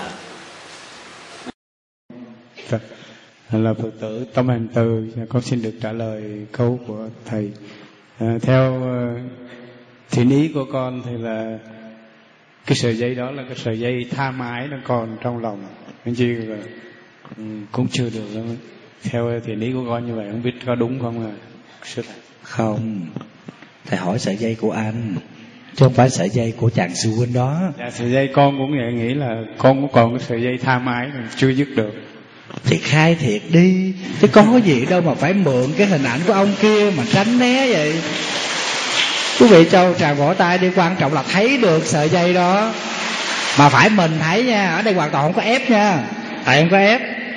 Là Phật tử Tâm Hành Từ, con xin được trả lời câu của thầy. Theo thiện ý của con thì là cái sợi dây đó là cái sợi dây tha mái nó còn trong lòng, nên chi là cũng chưa được đâu. Theo thiện ý của con như vậy, không biết có đúng không ạ? Không, thầy hỏi sợi dây của anh chứ không phải sợi dây của chàng sư huynh đó. Dạ, sợi dây con cũng nghĩ là con cũng còn cái sợi dây tha mái mà chưa dứt được. Thì khai thiệt đi, chứ có gì đâu mà phải mượn cái hình ảnh của ông kia mà tránh né vậy. Quý vị cho tràng vỗ tay đi, quan trọng là thấy được sợi dây đó. Mà phải mình thấy nha, ở đây hoàn toàn không có ép nha, thầy không có ép.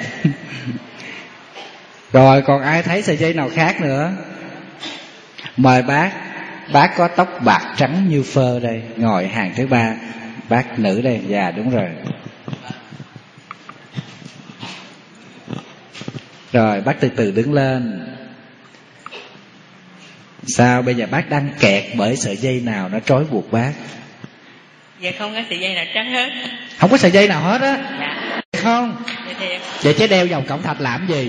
Rồi còn ai thấy sợi dây nào khác nữa? Mời bác có tóc bạc trắng như phơ đây, ngồi hàng thứ 3. Bác nữ đây, dạ đúng rồi. Rồi bác từ từ đứng lên. Sao bây giờ bác đang kẹt bởi sợi dây nào nó trói buộc bác? Dạ không có sợi dây nào trắng hết. Không có sợi dây nào hết á? Dạ. Không? Dạ thiệt. Vậy chứ đeo vòng cẩm thạch làm gì?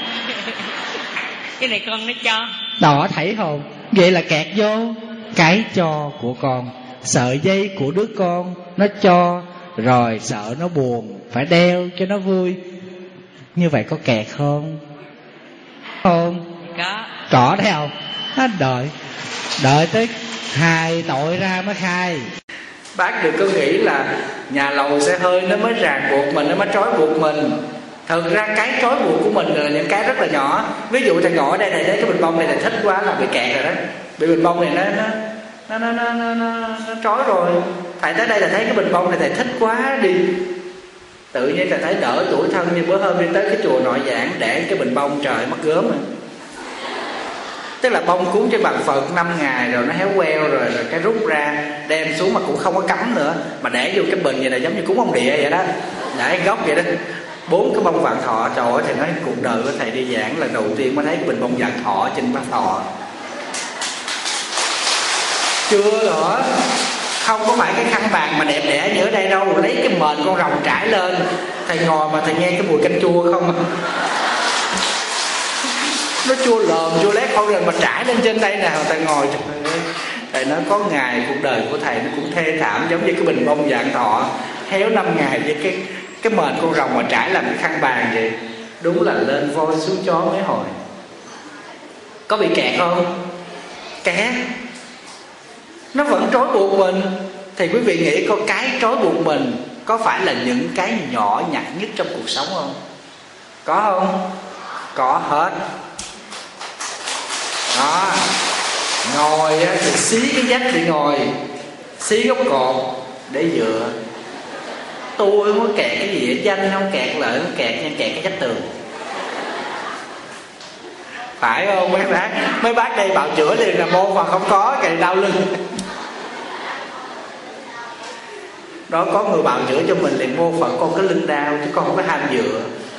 Cái này con nó cho. Đó thấy không? Vậy là kẹt vô cái cho của con. Sợi dây của đứa con nó cho, rồi sợ nó buồn, phải đeo cho nó vui. Như vậy có kẹt không? Không? Có thấy không? Nó đợi tới 2 tội ra mới khai. Bác đừng có nghĩ là nhà lầu xe hơi nó mới ràng buộc mình, nó mới trói buộc mình. Thực ra cái trói buộc của mình là những cái rất là nhỏ. Ví dụ thầy ngồi ở đây này, thấy cái bình bông này là thích quá là bị kẹt rồi đó. Bị bình bông này nó trói rồi. Thầy tới đây là thấy cái bình bông này thầy thích quá đi, tự nhiên thầy thấy đỡ tuổi thân. Như bữa hôm đi tới cái chùa nội giảng để cái bình bông, trời mắc gớm rồi. Tức là bông cúng trên bàn Phật 5 ngày rồi nó héo queo rồi cái rút ra đem xuống mà cũng không có cắm nữa, mà để vô cái bình vậy là giống như cúng ông địa vậy đó, để gốc vậy đó. 4 cái bông vạn thọ. Trời ơi, thầy nói cuộc đời của thầy đi giảng lần đầu tiên mới thấy cái bình bông vạn thọ trên bát thọ. Chưa nữa, không có phải cái khăn bàn mà đẹp đẽ như ở đây đâu, lấy cái mền con rồng trải lên. Thầy ngồi mà thầy nghe cái mùi canh chua không? Nó chua lờm chua lét không, rồi mà trải lên trên đây nè. Thầy ngồi, thầy nói có ngày cuộc đời của thầy nó cũng thê thảm giống như cái bình bông vạn thọ héo 5 ngày với cái mền con rồng mà trải làm cái khăn bàn vậy. Đúng là lên voi xuống chó mấy hồi. Có bị kẹt không? Kẹt. Nó vẫn trói buộc mình. Thì quý vị nghĩ có cái trói buộc mình có phải là những cái nhỏ nhặt nhất trong cuộc sống không? Có không? Có hết. Đó. Ngồi á, thì xí cái vách thì ngồi, xí gốc cột để dựa. Tôi không có kẹt cái gì ở danh, không kẹt lợi, không kẹt nhưng kẹt cái vách tường. Phải không mấy bác? Mấy bác đây bào chữa liền là môn mà không có kẹt đau lưng. Đó, có người bào chữa cho mình liền mô phận con cái lưng đau chứ con không có ham dựa.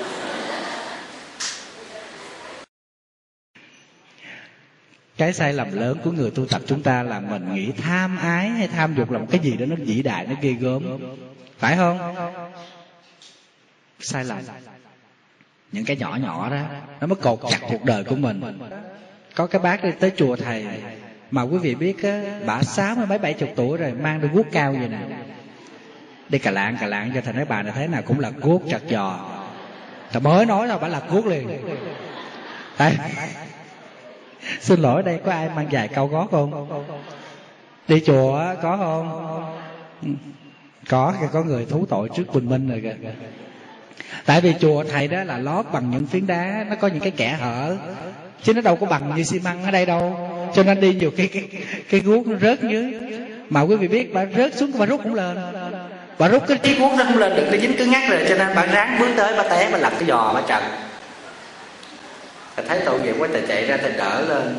Cái sai lầm lớn của người tu tập chúng ta là mình nghĩ tham ái hay tham dục là một cái gì đó nó vĩ đại, nó ghê gớm. Phải không? Sai lầm. Những cái nhỏ nhỏ đó nó mới cột chặt cuộc đời của mình. Có cái bác đi tới chùa thầy mà quý vị biết á, bà 60 mấy 70 tuổi rồi mang đôi guốc cao vậy nè, đi cà lạng cho thầy nói bà này thế nào cũng là guốc chặt giò. Thầy mới nói thôi bà là guốc liền. Đây. Xin lỗi, đây có ai mang giày cao gót không? Đi chùa á, có không? Có người thú tội trước bình minh rồi kìa. Tại vì chùa thầy đó là lót bằng những phiến đá, nó có những cái kẽ hở, chứ nó đâu có bằng như xi măng ở đây đâu. Cho nên đi nhiều cái guốc nó rớt dưới. Mà quý vị biết bà rớt xuống bà rút cũng lên. Bà rút cái chiếc guốc nó không lên được, nó dính cứng ngắc rồi. Cho nên bà ráng bước tới, bà té, bà lật cái giò, bà trật. Thầy thấy tội nghiệp quá, thầy chạy ra thầy đỡ lên.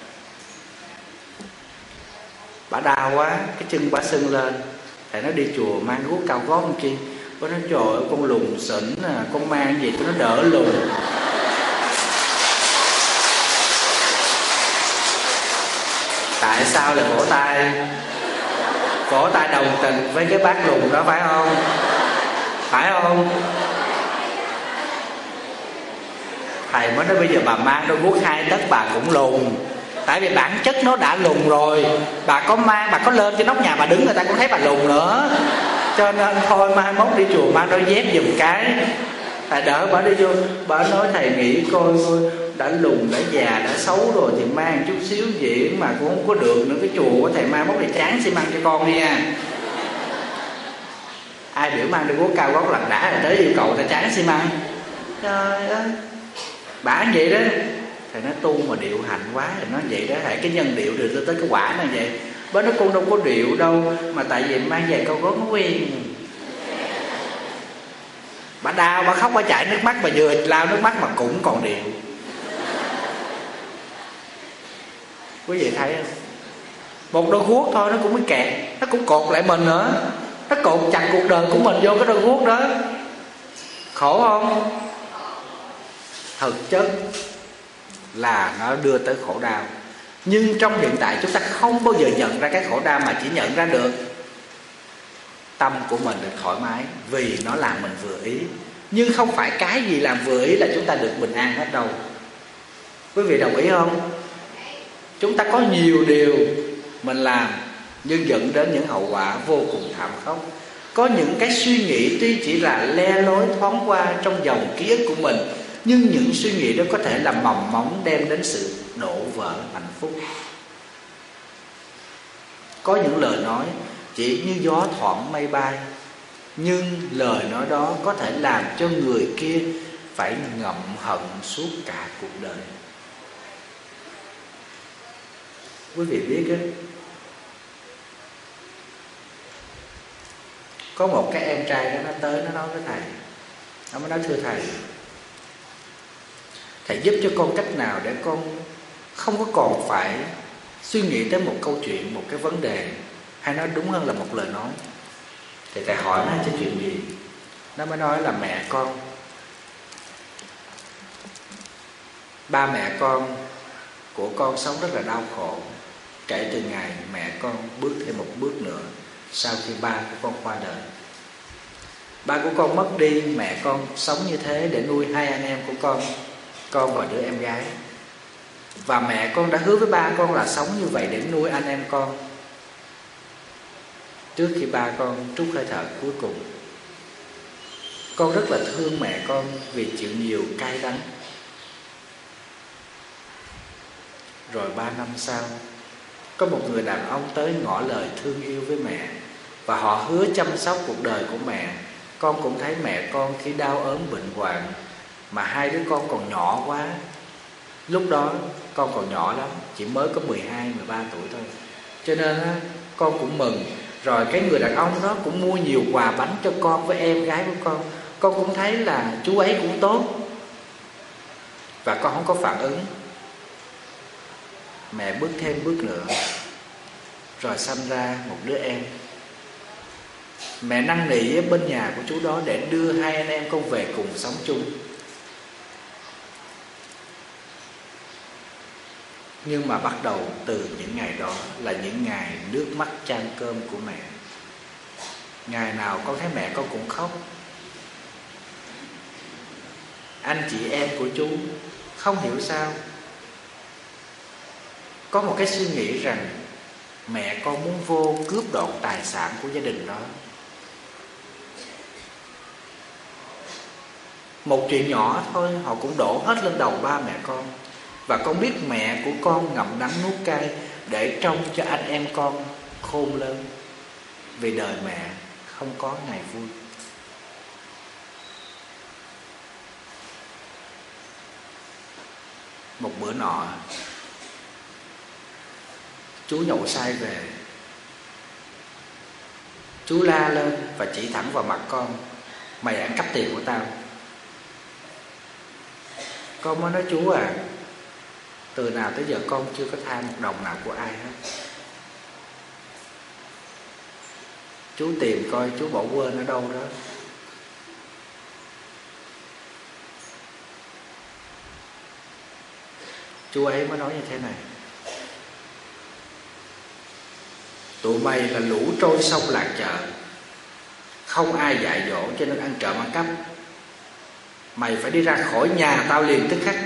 Bà đau quá, cái chân bà sưng lên. Thầy nói đi chùa mang guốc cao gót không chi. Bà nói trời ơi con lùn xỉn à, con mang gì cho nó đỡ lùn. Tại sao lại vỗ tay? Vỗ tay đồng tình với cái bác lùn đó phải không? Phải không? Thầy mới nói bây giờ bà mang đôi guốc 2 tấc bà cũng lùn. Tại vì bản chất nó đã lùn rồi. Bà có mang, bà có lên trên nóc nhà bà đứng người ta cũng thấy bà lùn nữa. Cho nên thôi mai mốt đi chùa mang đôi dép giùm cái. Thầy đỡ bà đi vô. Bà nói thầy nghĩ coi đã lùn, đã già, đã xấu rồi thì mang chút xíu gì mà cũng không có được nữa. Cái chùa của thầy mai mốt thì tráng xi măng cho con đi nha. Ai biểu mang đôi guốc cao gót lật đã rồi tới yêu cầu ta tráng xi măng. Trời ơi, bả vậy đó. Thầy nói tu mà điệu hạnh quá. Thầy nói vậy đó, thầy cái nhân điệu được tới cái quả này vậy. Bữa nói con đâu có điệu đâu, mà tại vì mang giày cao gót nó quen. Bà đau, bà khóc, bà chảy nước mắt, bà vừa lau nước mắt mà cũng còn điệu. Quý vị thấy không? Một đôi guốc thôi nó cũng mới kẹt, nó cũng cột lại mình nữa. Nó cột chặt cuộc đời của mình vô cái đôi guốc đó. Khổ không? Thực chất là nó đưa tới khổ đau. Nhưng trong hiện tại chúng ta không bao giờ nhận ra cái khổ đau, mà chỉ nhận ra được tâm của mình được thoải mái vì nó làm mình vừa ý. Nhưng không phải cái gì làm vừa ý là chúng ta được bình an hết đâu. Quý vị đồng ý không? Chúng ta có nhiều điều mình làm nhưng dẫn đến những hậu quả vô cùng thảm khốc. Có những cái suy nghĩ tuy chỉ là le lối thoáng qua trong dòng ký ức của mình, nhưng những suy nghĩ đó có thể là mầm móng đem đến sự đổ vỡ hạnh phúc. Có những lời nói chỉ như gió thoảng mây bay, nhưng lời nói đó có thể làm cho người kia phải ngậm hận suốt cả cuộc đời. Quý vị biết á, có một cái em trai đó nó tới nó nói với thầy, nó mới nói thưa thầy giúp cho con cách nào để con không có còn phải suy nghĩ tới một câu chuyện, một cái vấn đề, hay nói đúng hơn là một lời nói. Thì thầy hỏi nó cho chuyện gì? Nó mới nói là mẹ con, ba mẹ con của con sống rất là đau khổ kể từ ngày mẹ con bước thêm một bước nữa sau khi ba của con qua đời. Ba của con mất đi, mẹ con sống như thế để nuôi 2 anh em của con và đứa em gái. Và mẹ con đã hứa với ba con là sống như vậy để nuôi anh em con trước khi ba con trút hơi thở cuối cùng. Con rất là thương mẹ con vì chịu nhiều cay đắng. Rồi 3 năm sau, có một người đàn ông tới ngỏ lời thương yêu với mẹ, và họ hứa chăm sóc cuộc đời của mẹ. Con cũng thấy mẹ con khi đau ốm bệnh hoạn, mà hai đứa con còn nhỏ quá. Lúc đó con còn nhỏ lắm, chỉ mới có 12, 13 tuổi thôi. Cho nên con cũng mừng. Rồi cái người đàn ông đó cũng mua nhiều quà bánh cho con với em gái của con. Con cũng thấy là chú ấy cũng tốt, và con không có phản ứng. Mẹ bước thêm bước nữa, rồi sanh ra một đứa em. Mẹ năn nỉ ở bên nhà của chú đó để đưa hai anh em con về cùng sống chung. Nhưng mà bắt đầu từ những ngày đó là những ngày nước mắt chan cơm của mẹ. Ngày nào con thấy mẹ con cũng khóc. Anh chị em của chú không hiểu sao có một cái suy nghĩ rằng mẹ con muốn vô cướp đoạt tài sản của gia đình đó. Một chuyện nhỏ thôi họ cũng đổ hết lên đầu ba mẹ con. Và con biết mẹ của con ngậm đắng nuốt cay để trông cho anh em con khôn lớn. Vì đời mẹ không có ngày vui. Một bữa nọ, chú nhậu say về, chú la lên và chỉ thẳng vào mặt con: mày ăn cắp tiền của tao. Con mới nói: chú à, từ nào tới giờ con chưa có tha một đồng nào của ai hết. Chú tìm coi chú bỏ quên ở đâu đó. Chú ấy mới nói như thế này: tụi mày là lũ trôi sông lạc chợ, không ai dạy dỗ cho nên ăn trộm ăn cắp. Mày phải đi ra khỏi nhà tao liền tức khắc.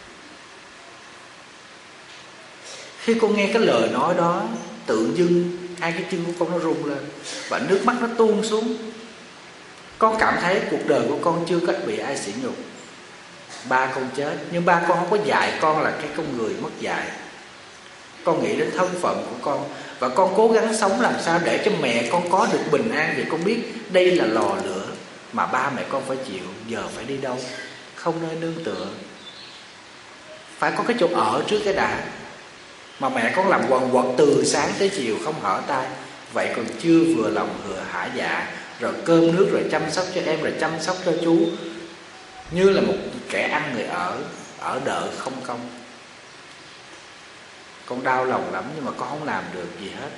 Khi con nghe cái lời nói đó, tự dưng hai cái chân của con nó rung lên và nước mắt nó tuôn xuống. Con cảm thấy cuộc đời của con chưa có bị ai sỉ nhục. Ba con chết, nhưng ba con không có dạy con là cái con người mất dạy. Con nghĩ đến thân phận của con, và con cố gắng sống làm sao để cho mẹ con có được bình an. Vì con biết đây là lò lửa mà ba mẹ con phải chịu. Giờ phải đi đâu? Không nơi nương tựa, phải có cái chỗ ở trước cái đã. Mà mẹ con làm quần quật từ sáng tới chiều không hở tay. Vậy còn chưa vừa lòng vừa hả dạ. Rồi cơm nước, rồi chăm sóc cho em, rồi chăm sóc cho chú, như là một kẻ ăn người ở đợ không công. Con đau lòng lắm, nhưng mà con không làm được gì hết.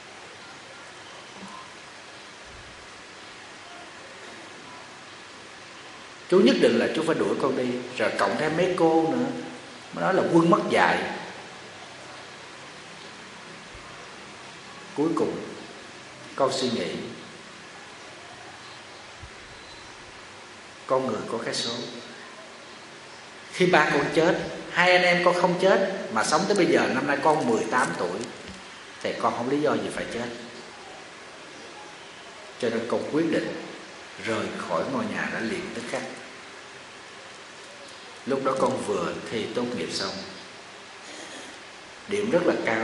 Chú nhất định là chú phải đuổi con đi. Rồi cộng thêm mấy cô nữa, mới nói là quân mất dạy. Cuối cùng con suy nghĩ, con người có cái số. Khi ba con chết, hai anh em con không chết, mà sống tới bây giờ, năm nay con 18 tuổi, thì con không lý do gì phải chết. Cho nên con quyết định rời khỏi ngôi nhà đã liền tức khắc. Lúc đó con vừa thi tốt nghiệp xong, điểm rất là cao,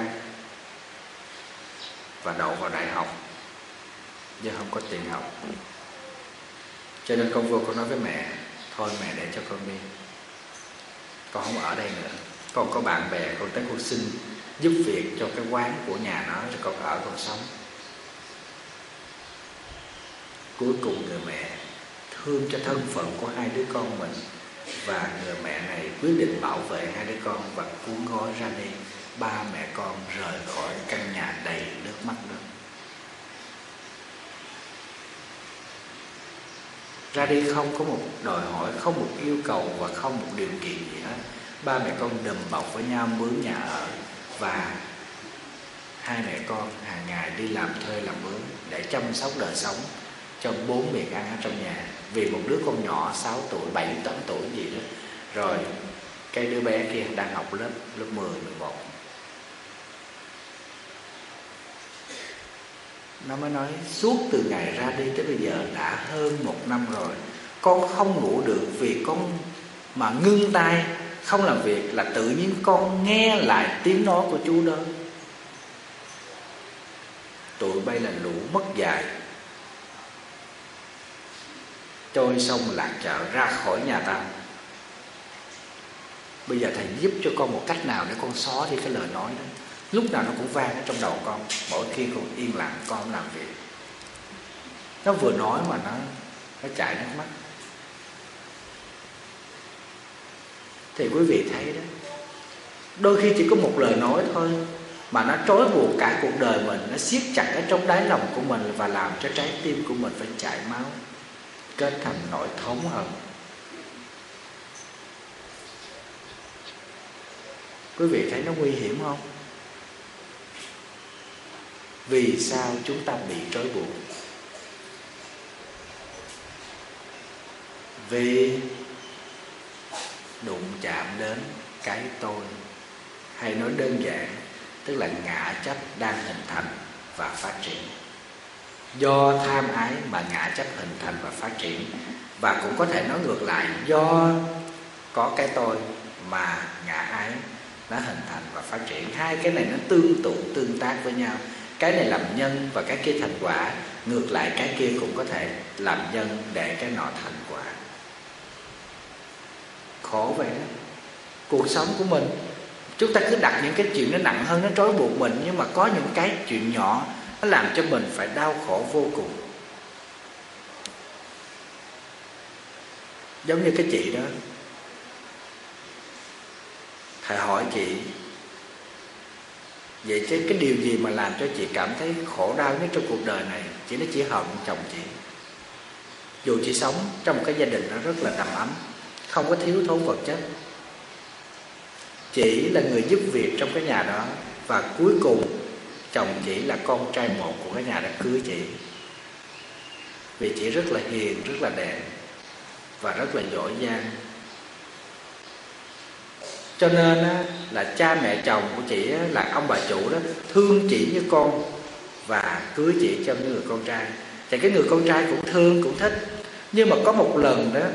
và đậu vào đại học, nhưng không có tiền học. Cho nên con vô con nói với mẹ: thôi mẹ để cho con đi, con không ở đây nữa. Con có bạn bè, con tới con xin giúp việc cho cái quán của nhà nó, rồi con ở con sống. Cuối cùng người mẹ thương cho thân phận của hai đứa con mình, và người mẹ này quyết định bảo vệ hai đứa con và cuốn gói ra đi. Ba mẹ con rời khỏi căn nhà đầy nước mắt đó. Ra đi không có một đòi hỏi, không một yêu cầu và không một điều kiện gì hết. Ba mẹ con đùm bọc với nhau mướn nhà ở, và hai mẹ con hàng ngày đi làm thuê làm mướn để chăm sóc đời sống cho 4 miệng ăn ở trong nhà. Vì một đứa con nhỏ 6 tuổi, 7, 8 tuổi gì đó. Rồi cái đứa bé kia đang học lớp 10, 11. Nó mới nói: suốt từ ngày ra đi tới bây giờ đã hơn 1 năm rồi, con không ngủ được vì con mà ngưng tay không làm việc là tự nhiên con nghe lại tiếng nói của Chúa đó. Tụi bay là lũ mất dạy, trôi sông lạc chợ ra khỏi nhà ta. Bây giờ thầy giúp cho con một cách nào để con xóa đi cái lời nói đó. Lúc nào nó cũng vang ở trong đầu con. Mỗi khi con yên lặng con không làm việc, nó vừa nói mà nó chảy nước mắt. Thì quý vị thấy đó, đôi khi chỉ có một lời nói thôi mà nó trói buộc cả cuộc đời mình, nó siết chặt ở trong đáy lòng của mình và làm cho trái tim của mình phải chảy máu, kết thành nỗi thống hận. Quý vị thấy nó nguy hiểm không? Vì sao chúng ta bị trói buộc? Vì đụng chạm đến cái tôi, hay nói đơn giản tức là ngã chấp đang hình thành và phát triển. Do tham ái mà ngã chấp hình thành và phát triển. Và cũng có thể nói ngược lại, do có cái tôi mà ngã ái nó hình thành và phát triển. Hai cái này nó tương tự tương tác với nhau. Cái này làm nhân và cái kia thành quả. Ngược lại cái kia cũng có thể làm nhân để cái nọ thành quả. Khổ vậy đó. Cuộc sống của mình, chúng ta cứ đặt những cái chuyện nó nặng hơn, nó trói buộc mình. Nhưng mà có những cái chuyện nhỏ nó làm cho mình phải đau khổ vô cùng. Giống như cái chị đó, thầy hỏi chị, vậy chứ cái điều gì mà làm cho chị cảm thấy khổ đau nhất trong cuộc đời này? Chị nói chị hận chồng chị. Dù chị sống trong một cái gia đình nó rất là đầm ấm, không có thiếu thốn vật chất, chị là người giúp việc trong cái nhà đó. Và cuối cùng chồng chị là con trai một của cái nhà đã cưới chị. Vì chị rất là hiền, rất là đẹp và rất là giỏi giang. Cho nên là cha mẹ chồng của chị là ông bà chủ đó thương chị như con và cưới chị cho người con trai. Thì cái người con trai cũng thương, cũng thích. Nhưng mà có một lần đó,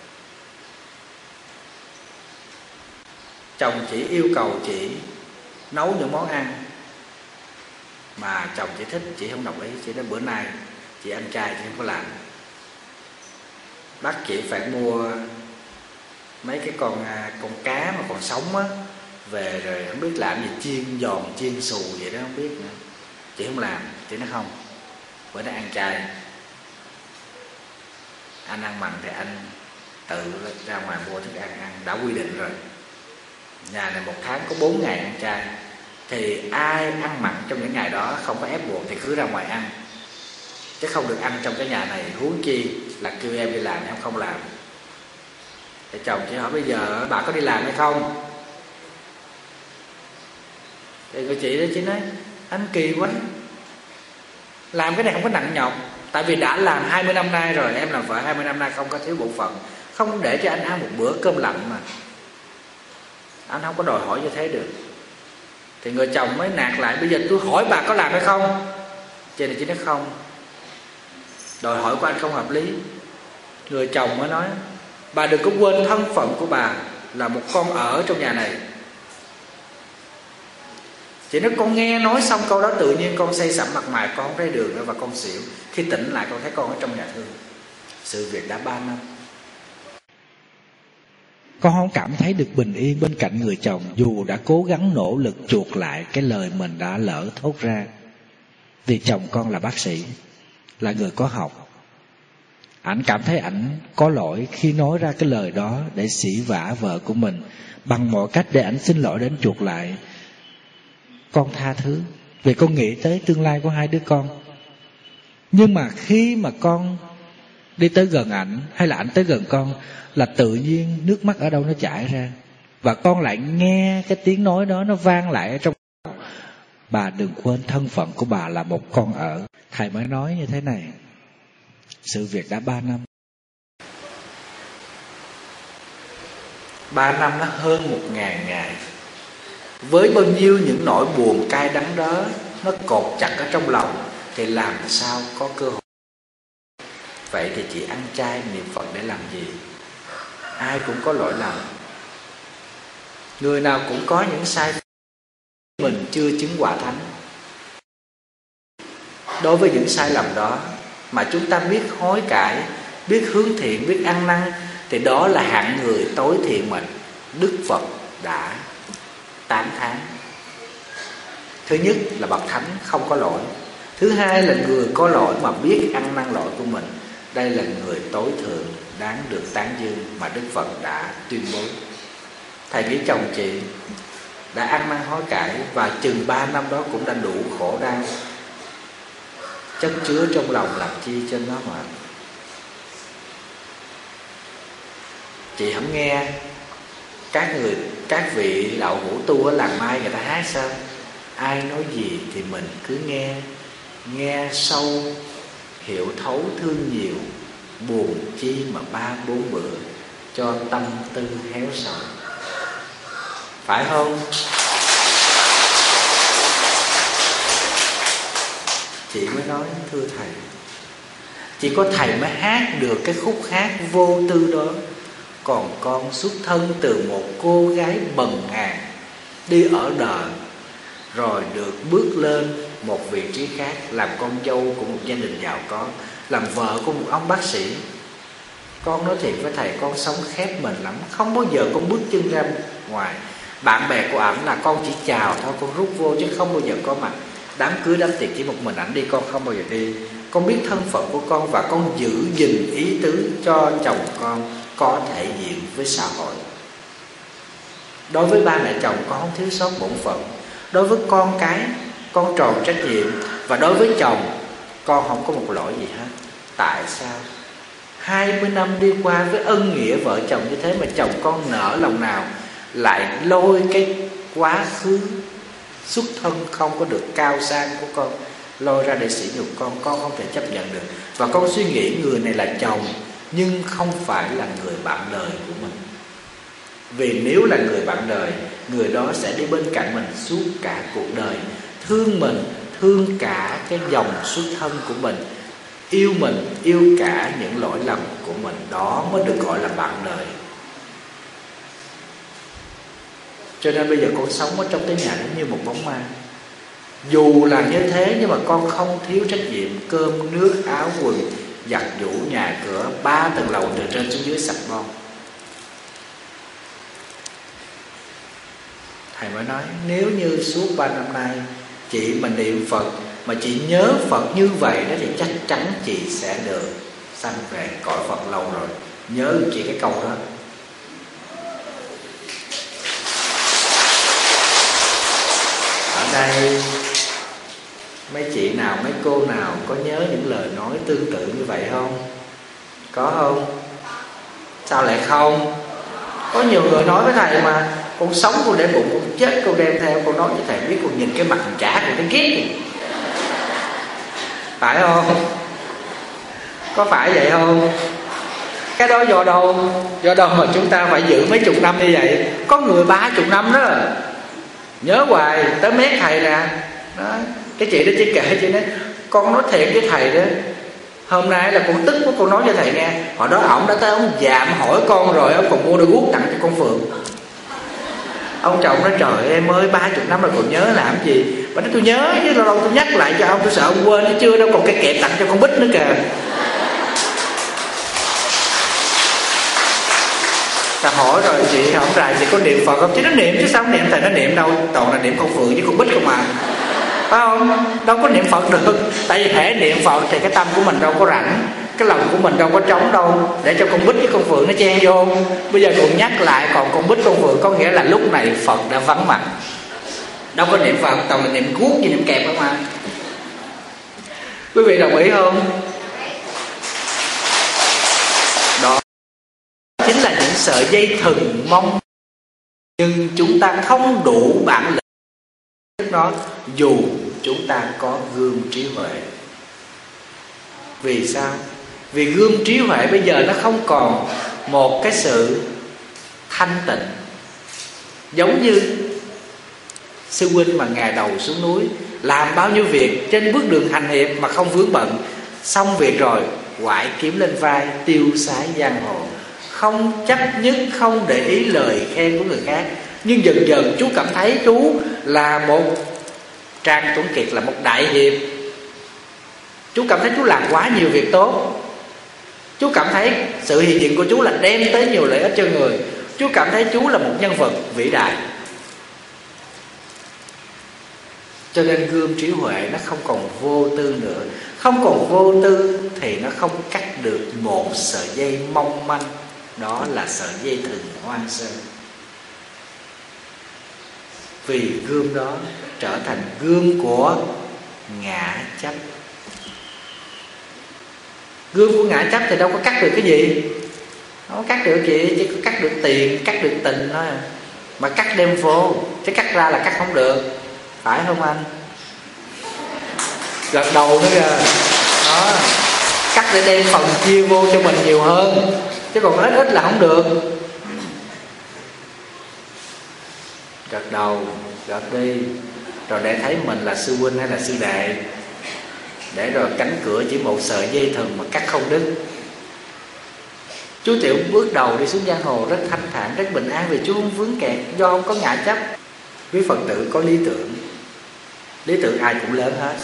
chồng chị yêu cầu chị nấu những món ăn mà chồng chị thích, chị không đồng ý. Chị nói bữa nay chị ăn chay, chị không có làm. Bắt chị phải mua mấy cái con cá mà còn sống á về, rồi không biết làm gì, chiên giòn chiên xù vậy đó không biết nữa. Chị không làm. Chị nói không, bữa nay ăn chay. Anh ăn mặn thì anh tự ra ngoài mua thức ăn ăn, đã quy định rồi. Nhà này 1 tháng có 4 ngày ăn chay. Thì ai ăn mặn trong những ngày đó không có ép buộc thì cứ ra ngoài ăn, chứ không được ăn trong cái nhà này. Huống chi là kêu em đi làm em không làm. Thì chồng chị hỏi bây giờ bà có đi làm hay không? Thì người chị đó, chị nói anh kỳ quá, làm cái này không có nặng nhọc. Tại vì đã làm 20 năm nay rồi, em làm vợ 20 năm nay không có thiếu bộ phận, không để cho anh ăn một bữa cơm lạnh mà. Anh không có đòi hỏi như thế được. Thì người chồng mới nạt lại, bây giờ tôi hỏi bà có làm hay không? Chị này chị nói không, đòi hỏi của anh không hợp lý. Người chồng mới nói, bà đừng có quên thân phận của bà là một con ở trong nhà này. Chị nói con nghe nói xong câu đó tự nhiên con say sẩm mặt mày, con không thấy đường nữa và con xỉu. Khi tỉnh lại con thấy con ở trong nhà thương. Sự việc đã 3 năm. Con không cảm thấy được bình yên bên cạnh người chồng, dù đã cố gắng nỗ lực chuộc lại cái lời mình đã lỡ thốt ra. Vì chồng con là bác sĩ, là người có học. Ảnh cảm thấy ảnh có lỗi khi nói ra cái lời đó để sỉ vả vợ của mình. Bằng mọi cách để ảnh xin lỗi, đến chuộc lại. Con tha thứ, vì con nghĩ tới tương lai của 2 đứa con. Nhưng mà khi mà con đi tới gần ảnh, hay là ảnh tới gần con, là tự nhiên nước mắt ở đâu nó chảy ra. Và con lại nghe cái tiếng nói đó nó vang lại ở trong. Bà đừng quên thân phận của bà là một con ở. Thầy mới nói như thế này. Sự việc đã 3 năm. 3 năm nó hơn 1000 ngày. Với bao nhiêu những nỗi buồn cay đắng đó nó cột chặt ở trong lòng, thì làm sao có cơ hội. Vậy thì chị ăn chay niệm Phật để làm gì? Ai cũng có lỗi lầm. Người nào cũng có những sai phạm, mình chưa chứng quả thánh. Đối với những sai lầm đó mà chúng ta biết hối cải, biết hướng thiện, biết ăn năn, thì đó là hạng người tối thiện mệnh. Đức Phật đã tán thán. Thứ nhất là bậc thánh không có lỗi. Thứ hai là người có lỗi mà biết ăn năn lỗi của mình. Đây là người tối thượng đáng được tán dương mà Đức Phật đã tuyên bố. Thầy nghĩ chồng chị đã ăn năn hối cải và chừng 3 năm đó cũng đã đủ khổ đau chất chứa trong lòng, làm chi cho nó mà chị không nghe các vị đạo hữu tu ở làng Mai người ta hát sao? Ai nói gì thì mình cứ nghe sâu, hiểu thấu thương nhiều, buồn chi mà 3-4 bữa cho tâm tư héo sầu. Phải không? Chị mới nói thưa thầy, chỉ có thầy mới hát được cái khúc hát vô tư đó. Còn con xuất thân từ một cô gái bần hàn, đi ở đời, rồi được bước lên một vị trí khác, làm con dâu của một gia đình giàu có, làm vợ của một ông bác sĩ. Con nói thiệt với thầy, con sống khép mình lắm, không bao giờ con bước chân ra ngoài. Bạn bè của ảnh là con chỉ chào thôi, con rút vô chứ không bao giờ có mặt. Đám cưới đám tiệc chỉ một mình ảnh đi, con không bao giờ đi. Con biết thân phận của con và con giữ gìn ý tứ cho chồng con có thể diện với xã hội. Đối với ba mẹ chồng con không thiếu sót bổn phận. Đối với con cái con tròn trách nhiệm. Và đối với chồng con không có một lỗi gì hết. Tại sao 20 năm đi qua với ân nghĩa vợ chồng như thế mà chồng con nỡ lòng nào lại lôi cái quá khứ xuất thân không có được cao sang của con lôi ra để sỉ nhục con không thể chấp nhận được. Và con suy nghĩ người này là chồng nhưng không phải là người bạn đời của mình. Vì nếu là người bạn đời, người đó sẽ đi bên cạnh mình suốt cả cuộc đời, thương mình, thương cả cái dòng xuất thân của mình, yêu mình, yêu cả những lỗi lầm của mình. Đó mới được gọi là bạn đời. Cho nên bây giờ con sống ở trong cái nhà đó như một bóng ma. Dù là như thế nhưng mà con không thiếu trách nhiệm. Cơm, nước, áo, quần, giặt giũ, nhà cửa 3 tầng lầu từ trên xuống dưới sạch bon. Thầy mới nói nếu như suốt 3 năm nay chị mà niệm Phật mà chị nhớ Phật như vậy đó, thì chắc chắn chị sẽ được sanh về cõi Phật lâu rồi. Nhớ chị cái câu đó. Ở đây mấy chị nào, mấy cô nào có nhớ những lời nói tương tự như vậy không? Có không? Sao lại không? Có nhiều người nói với thầy mà con sống con để bụng, con chết con đem theo. Con nói với thầy biết, con nhìn cái mặt con chả con thấy ghét gì. Phải không? Có phải vậy không? Cái đó do đâu? Do đâu mà chúng ta phải giữ mấy chục năm như vậy? Có người 30 năm đó nhớ hoài tới mét thầy nè đó. Cái chị đó chỉ kể chị nói con nói thiệt với thầy đó, hôm nay là con tức quá, con nói cho thầy nghe. Hồi đó ổng đã tới ổng dạm hỏi con rồi, ổng còn mua đôi guốc tặng cho con Phượng. Ông chồng nói trời em ơi 30 năm rồi còn nhớ làm gì? Bà nói tôi nhớ chứ lâu lâu tôi nhắc lại cho ông, tôi sợ ông quên. Chứ chưa đâu, còn cái kẹp tặng cho con Bích nữa kìa. Ta hỏi rồi chị không rài chị có niệm Phật không? Chứ nó niệm chứ sao không niệm? Thầy nó niệm đâu, toàn là niệm con Phượng với con Bích không à. Phải không? Đâu có niệm Phật được. Tại vì hễ niệm Phật thì cái tâm của mình đâu có rảnh, cái lòng của mình đâu có trống đâu để cho con Bích với con Phượng nó chen vô. Bây giờ còn nhắc lại còn con Bích con Phượng, có nghĩa là lúc này Phật đã vắng mặt. Đâu có niệm Phật, toàn là niệm guốc với niệm kẹp không à. Quý vị đồng ý không? Đó chính là những sợi dây thừng mong, nhưng chúng ta không đủ bản lĩnh nó dù chúng ta có gươm trí huệ. Vì sao? Vì gươm trí huệ bây giờ nó không còn một cái sự thanh tịnh. Giống như sư huynh mà ngày đầu xuống núi làm bao nhiêu việc trên bước đường hành hiệp mà không vướng bận, xong việc rồi quải kiếm lên vai tiêu sái giang hồ, không chấp nhất, không để ý lời khen của người khác, Nhưng dần dần chú cảm thấy chú là một Trang Tuấn Kiệt, là một đại hiệp. Chú cảm thấy chú làm quá nhiều việc tốt. Chú cảm thấy sự hiện diện của chú là đem tới nhiều lợi ích cho người. Chú cảm thấy chú là một nhân vật vĩ đại. Cho nên gươm trí huệ nó không còn vô tư nữa. Không còn vô tư thì nó không cắt được một sợi dây mong manh, đó là sợi dây thừng hoang sơ. Vì gươm đó trở thành gươm của ngã chấp. Gươm của ngã chấp thì đâu có cắt được cái gì. Không có cắt được gì, chỉ có cắt được tiền, cắt được tình thôi. Mà cắt đem vô, chứ cắt ra là cắt không được. Phải không anh? Gật đầu nữa kìa. Đó. Cắt để đem phần chia vô cho mình nhiều hơn, chứ còn ít ít là không được. Gật đầu, gật đi. Rồi để thấy mình là sư huynh hay là sư đệ. Để rồi cánh cửa chỉ một sợi dây thừng mà cắt không đứt. Chú Tiểu bước đầu đi xuống giang hồ rất thanh thản, rất bình an, vì chú không vướng kẹt, do không có ngã chấp. Quý Phật tử có lý tưởng. Lý tưởng ai cũng lớn hết.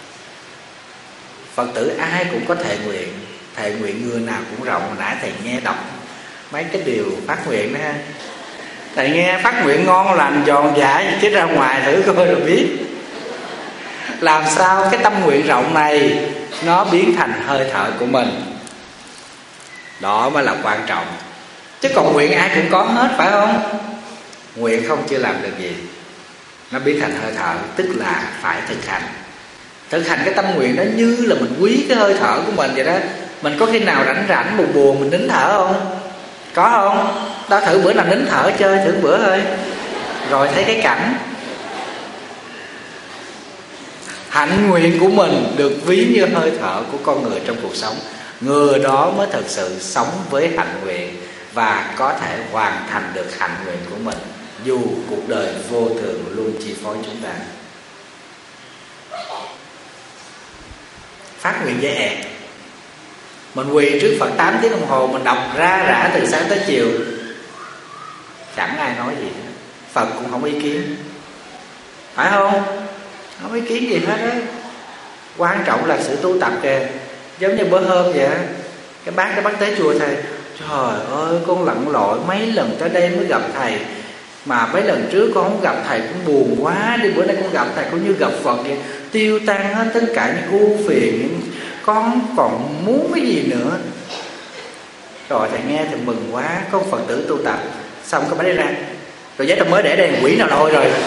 Phật tử ai cũng có thệ nguyện. Thệ nguyện người nào cũng rộng. Hồi nãy thầy nghe đọc mấy cái điều phát nguyện đó ha. Thầy nghe phát nguyện ngon lành giòn giả, chứ ra ngoài thử coi rồi biết. Làm sao cái tâm nguyện rộng này nó biến thành hơi thở của mình. Đó mới là quan trọng. Chứ còn nguyện ai cũng có hết, phải không? Nguyện không chưa làm được gì, nó biến thành hơi thở. Tức là phải thực hành. Thực hành cái tâm nguyện đó như là mình quý cái hơi thở của mình vậy đó. Mình có khi nào rảnh rảnh buồn buồn mình nín thở không? Có không? Đó, thử bữa nào nín thở chơi, thử bữa thôi. Rồi thấy cái cảnh. Hạnh nguyện của mình được ví như hơi thở của con người trong cuộc sống. Người đó mới thực sự sống với hạnh nguyện và có thể hoàn thành được hạnh nguyện của mình, dù cuộc đời vô thường luôn chi phối chúng ta. Phát nguyện dễ ẹt. Mình quỳ trước Phật 8 tiếng đồng hồ, mình đọc ra rã từ sáng tới chiều, chẳng ai nói gì hết. Phật cũng không ý kiến, phải không? Không ý kiến gì hết á. Quan trọng là sự tu tập kìa. Giống như bữa hôm vậy, cái bác tới chùa thầy, trời ơi con lặn lội mấy lần tới đây mới gặp thầy, mà mấy lần trước con không gặp thầy cũng buồn quá, đi bữa nay con gặp thầy cũng như gặp Phật vậy, tiêu tan hết tất cả những ưu phiền, con không còn muốn cái gì nữa. Rồi thầy nghe thì mừng quá, có Phật tử tu tập. Xong cái bác đi ra, rồi giấy tờ mới để đây, quỷ nào lôi rồi.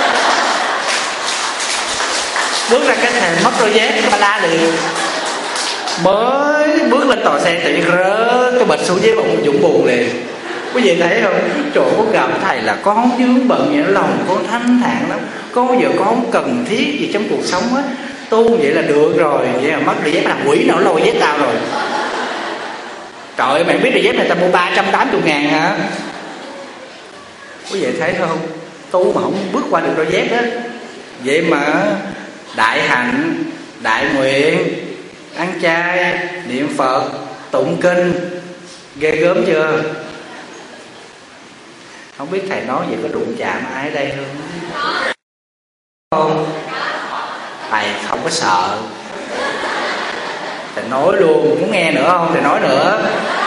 Bước ra cái thềm mất đôi dép, cái ba la liền. Mới bước lên tòa xe tự nhiên rớt cái bịch xuống dưới bụng Dũng buồn liền. Quý vị thấy không? Trời, con gặp thầy là con không vướng bận vậy, lòng con thanh thản lắm. Con bây giờ con không cần thiết gì trong cuộc sống á, tu vậy là được rồi. Vậy mà mất đôi dép là quỷ nào lôi dép tao rồi. Trời ơi, bạn biết đôi dép này ta mua 380.000 hả? Quý vị thấy không? Tu mà không bước qua được đôi dép đó. Vậy mà đại hạnh, đại nguyện, ăn chay, niệm Phật, tụng kinh, ghê gớm chưa? Không biết thầy nói vậy có đụng chạm ai ở đây không? Không? Thầy không có sợ. Thầy nói luôn, muốn nghe nữa không? Thầy nói nữa.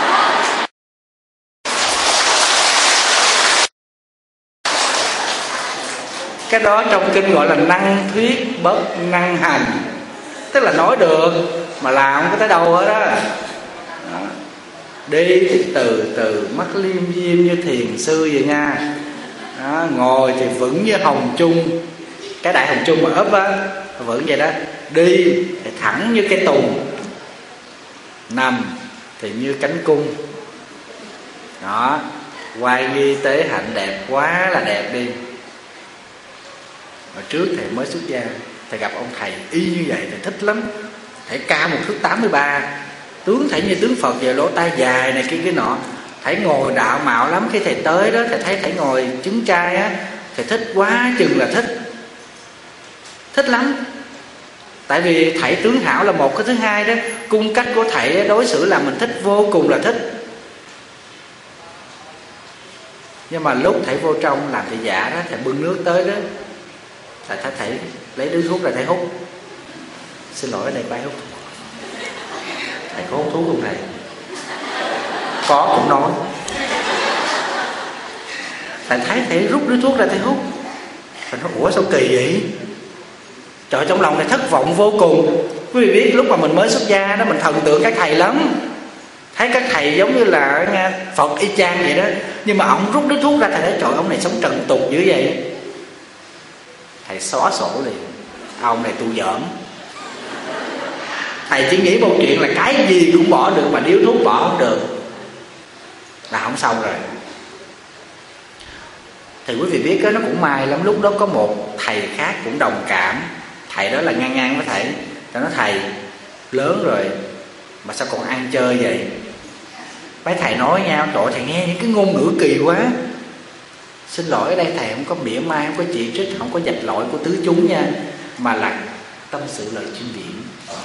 Cái đó trong kinh gọi là năng thuyết bất năng hành. Tức là nói được mà làm không có tới đâu hết đó. Đi thì từ từ, mắt liêm diêm như thiền sư vậy nha. Đó, ngồi thì vững như hồng chung, cái đại hồng chung mà ấp á, vững vậy đó. Đi thì thẳng như cây tùng, nằm thì như cánh cung. Đó, quay nghi tế hạnh đẹp quá là đẹp đi. Hồi trước thầy mới xuất gia, thầy gặp ông thầy y như vậy, thầy thích lắm. Thầy cao 1m83, tướng thầy như tướng Phật vậy, lỗ tai dài này kia nọ. Thầy ngồi đạo mạo lắm. Khi thầy tới đó, thầy thấy thầy ngồi chứng trai á, thầy thích quá chừng là thích. Thích lắm. Tại vì thầy tướng hảo là một, cái thứ hai đó, cung cách của thầy đối xử làm mình thích, vô cùng là thích. Nhưng mà lúc thầy vô trong làm thầy giả đó, thầy bưng nước tới đó, thầy lấy điếu thuốc ra thầy hút. Xin lỗi, ở đây bái hút thuốc. Thầy có hút thuốc không thầy? Có, cũng nói. Thầy thấy thầy rút điếu thuốc ra thầy hút. Thầy nói ủa sao kỳ vậy? Trời, trong lòng thầy thất vọng vô cùng. Quý vị biết lúc mà mình mới xuất gia đó, mình thần tượng các thầy lắm, thấy các thầy giống như là Phật y chang vậy đó. Nhưng mà ông rút điếu thuốc ra, thầy nói trời, ông này sống trần tục dữ vậy. Thầy xóa sổ liền, ông này tu giỡn. Thầy chỉ nghĩ một chuyện là cái gì cũng bỏ được mà điếu thuốc bỏ không được là không xong rồi. Thì quý vị biết đó, nó cũng may lắm. Lúc đó có một thầy khác cũng đồng cảm. Thầy đó là ngang với thầy. Thầy nói thầy lớn rồi mà sao còn ăn chơi vậy? Mấy thầy nói nhau, trời, thầy nghe những cái ngôn ngữ kỳ quá. Xin lỗi, ở đây thầy không có mỉa mai, không có chỉ trích, không có dạch lỗi của tứ chúng nha, mà là tâm sự lời chim biển.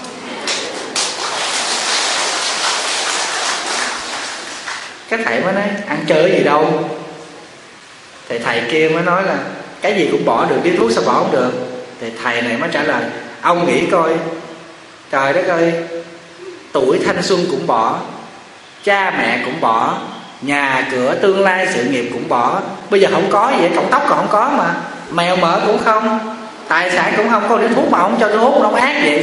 Các thầy mới nói ăn chơi gì đâu. Thì thầy kia mới nói là cái gì cũng bỏ được, điếu thuốc sao bỏ không được? Thì thầy này mới trả lời ông nghĩ coi, trời đất ơi, tuổi thanh xuân cũng bỏ, cha mẹ cũng bỏ, nhà cửa tương lai sự nghiệp cũng bỏ. Bây giờ không có vậy, cọng tóc còn không có mà, mèo mỡ cũng không, tài sản cũng không có, điếu thuốc mà không cho tôi hút, nó ác vậy.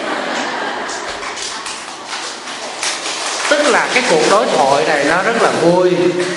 Tức là cái cuộc đối thoại này nó rất là vui.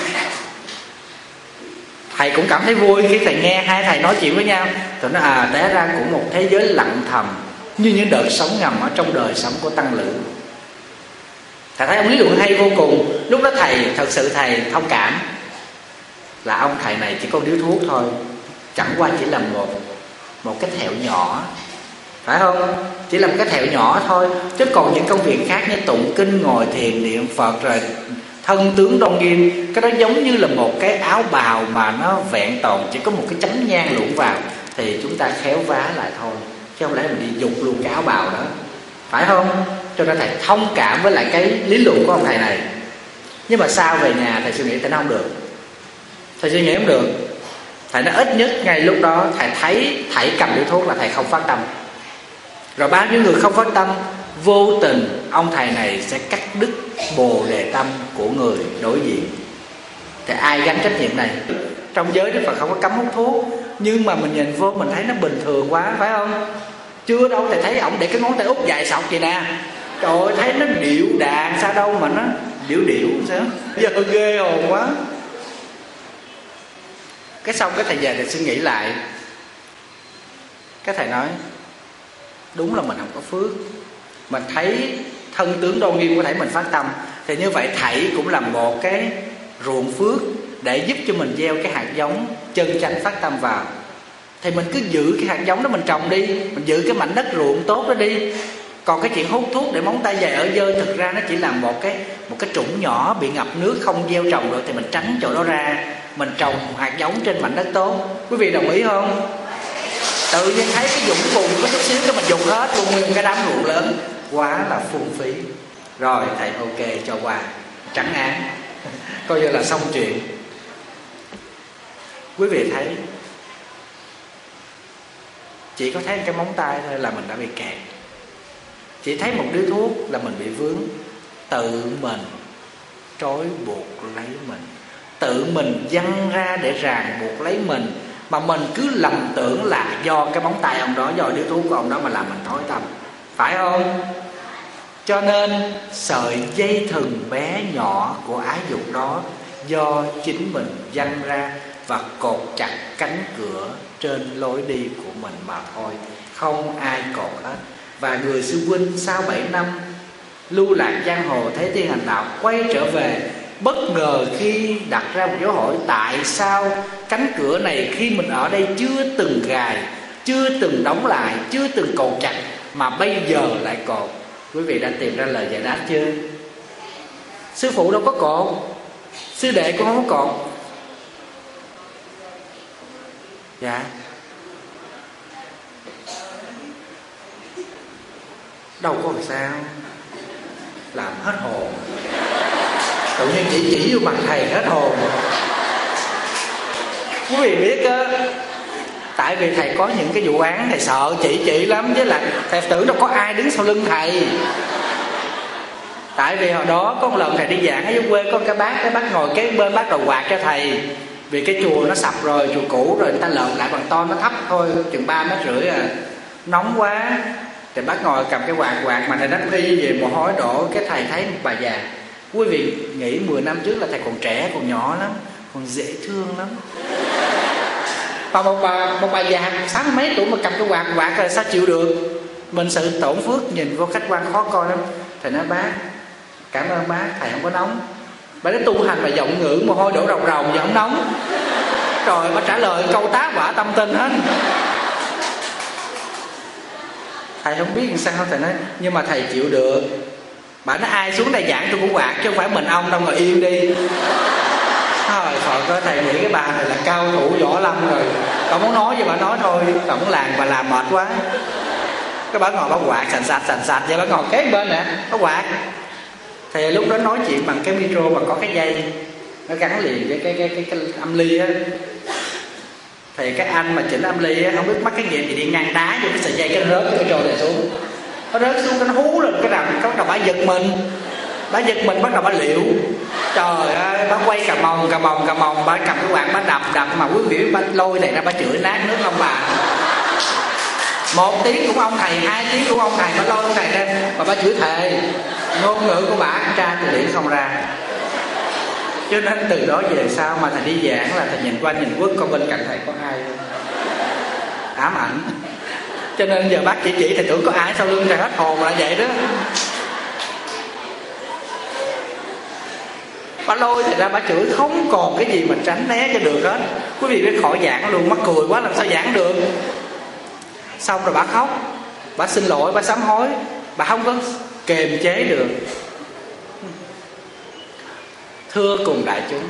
Thầy cũng cảm thấy vui khi thầy nghe hai thầy nói chuyện với nhau. Tôi nói té ra cũng một thế giới lặng thầm, như những đợt sóng ngầm ở trong đời sống của tăng lữ. Thầy thấy ông lý luận hay vô cùng. Lúc đó thầy, thật sự thầy thông cảm là ông thầy này chỉ có điếu thuốc thôi, chẳng qua chỉ là một cái thẹo nhỏ, phải không? Chỉ là một cái thẹo nhỏ thôi. Chứ còn những công việc khác như tụng kinh, ngồi thiền, niệm Phật, rồi thân tướng đoan nghiêm, cái đó giống như là một cái áo bào mà nó vẹn toàn, chỉ có một cái chấm nhang luộn vào thì chúng ta khéo vá lại thôi, chứ không lẽ mình đi dục luôn cái áo bào đó, phải không? Cho nên thầy thông cảm với lại cái lý luận của ông thầy này. Nhưng mà sao về nhà thầy suy nghĩ thầy nói không được. Thầy suy nghĩ không được. Thầy nói ít nhất ngay lúc đó thầy thấy thầy cầm điếu thuốc là thầy không phát tâm. Rồi bao nhiêu người không phát tâm, vô tình ông thầy này sẽ cắt đứt bồ đề tâm của người đối diện. Thì ai gánh trách nhiệm này? Trong giới Đức Phật không có cấm hút thuốc, nhưng mà mình nhìn vô mình thấy nó bình thường quá, phải không? Chưa đâu thầy thấy ổng để cái ngón tay út dài sọc vậy nè, trời ơi, thấy nó điệu đàn sao đâu mà nó điệu sao? Giờ ghê hồn quá. Cái xong cái thầy về thầy suy nghĩ lại. Cái thầy nói đúng là mình không có phước. Mình thấy thân tướng đoan nghiêm của thầy mình phát tâm, thì như vậy thầy cũng là một cái ruộng phước để giúp cho mình gieo cái hạt giống chân chánh phát tâm vào. Thì mình cứ giữ cái hạt giống đó mình trồng đi, mình giữ cái mảnh đất ruộng tốt đó đi. Còn cái chuyện hút thuốc để móng tay dài ở dơ, thực ra nó chỉ là một cái trũng nhỏ bị ngập nước không gieo trồng được, thì mình tránh chỗ đó ra, mình trồng hạt giống trên mảnh đất tốt. Quý vị đồng ý không? Tự nhiên thấy cái dụng vùng có chút xíu cái mình dùng hết luôn nguyên cái đám ruộng lớn, quá là phung phí. Rồi thầy ok cho qua, trắng án, coi như là xong chuyện. Quý vị thấy chỉ có thấy cái móng tay thôi là mình đã bị kẹt. Chỉ thấy một điếu thuốc là mình bị vướng. Tự mình trói buộc lấy mình, tự mình văng ra để ràng buộc lấy mình, mà mình cứ lầm tưởng là do cái móng tay ông đó, do điếu thuốc của ông đó mà làm mình thối tâm, phải không? Cho nên sợi dây thừng bé nhỏ của ái dục đó do chính mình văng ra và cột chặt cánh cửa trên lối đi của mình mà thôi, không ai cột hết. Và người sư huynh sau 7 năm lưu lạc giang hồ thấy thiên hành đạo quay trở về, bất ngờ khi đặt ra một dấu hỏi: tại sao cánh cửa này khi mình ở đây chưa từng gài, chưa từng đóng lại, chưa từng cột chặt, mà bây giờ lại cột? Quý vị đã tìm ra lời giải đáp chưa? Sư phụ đâu có cột, sư đệ cũng không có cột. Dạ, đâu có làm sao, làm hết hồn. Tự nhiên chỉ vô mặt thầy hết hồn. Quý vị biết á, tại vì thầy có những cái vụ án thầy sợ chị lắm, với lại thầy tưởng đâu có ai đứng sau lưng thầy. Tại vì hồi đó có một lần thầy đi giảng ở dưới quê, có cái bác ngồi kế bên, bác đầu quạt cho thầy. Vì cái chùa nó sập rồi, chùa cũ rồi, người ta lợn lại bằng to, nó thấp thôi, chừng 3,5 mét à, nóng quá. Thì bác ngồi cầm cái quạt mà thầy đánh y về mồ hôi đổ. Cái thầy thấy một bà già. Quý vị nghĩ 10 năm trước là thầy còn trẻ, còn nhỏ lắm, còn dễ thương lắm. Mà một bà già 60 mấy tuổi mà cầm cái quạt rồi sao chịu được. Mình sự tổn phước, nhìn vô khách quan khó coi lắm. Thầy nói bác, cảm ơn bác, thầy không có nóng. Bà nói tu hành mà giọng ngữ mồ hôi đổ ròng ròng, giọng nóng. Rồi bà trả lời câu tá quả tâm tình hết. Thầy không biết làm sao. Thầy nói nhưng mà thầy chịu được. Bà nói ai xuống đây giảng tôi cũng quạt, chứ không phải mình ông đâu, ngồi yên đi. Thôi có thầy nghĩ cái bà này là cao thủ võ lâm rồi, cậu muốn nói gì bà nói thôi, cậu muốn làm bà làm mệt quá. Cái bà ngồi bà quạt sành sạch vậy, bà ngồi kế bên nè, bà quạt. Thì lúc đó nói chuyện bằng cái micro mà có cái dây nó gắn liền với cái âm ly á. Thì cái anh mà chỉnh âm ly á, không biết mắc cái nghiệm thì đi ngăn đá vô cái sợi dây, cái rớt cái micro này xuống. Nó rớt xuống, nó hú lên cái đầu, bắt đầu bà giật mình, bắt đầu bà liệu. Trời ơi, bà quay cà mòng, bà cầm cái quạt bà đập mà quý vị bà lôi này ra, bà chửi nát nước ông bà. 1 tiếng cũng ông thầy, 2 tiếng cũng ông thầy, bà lôi ông thầy ra mà bà chửi thề. Ngôn ngữ của bà tra từ điển không ra. Cho nên từ đó về sau mà thầy đi giảng là thầy nhìn qua nhìn quất con bên cạnh thầy có ai không? Ám ảnh. Cho nên giờ bác chỉ thầy tưởng có ai sau lưng thầy, hết hồn là vậy đó. Bà lôi thầy ra bà chửi không còn cái gì mà tránh né cho được hết. Quý vị biết khỏi giảng luôn, mắc cười quá làm sao giảng được. Xong rồi bà khóc, bà xin lỗi, bà sám hối, bà không có kềm chế được. Thưa cùng đại chúng,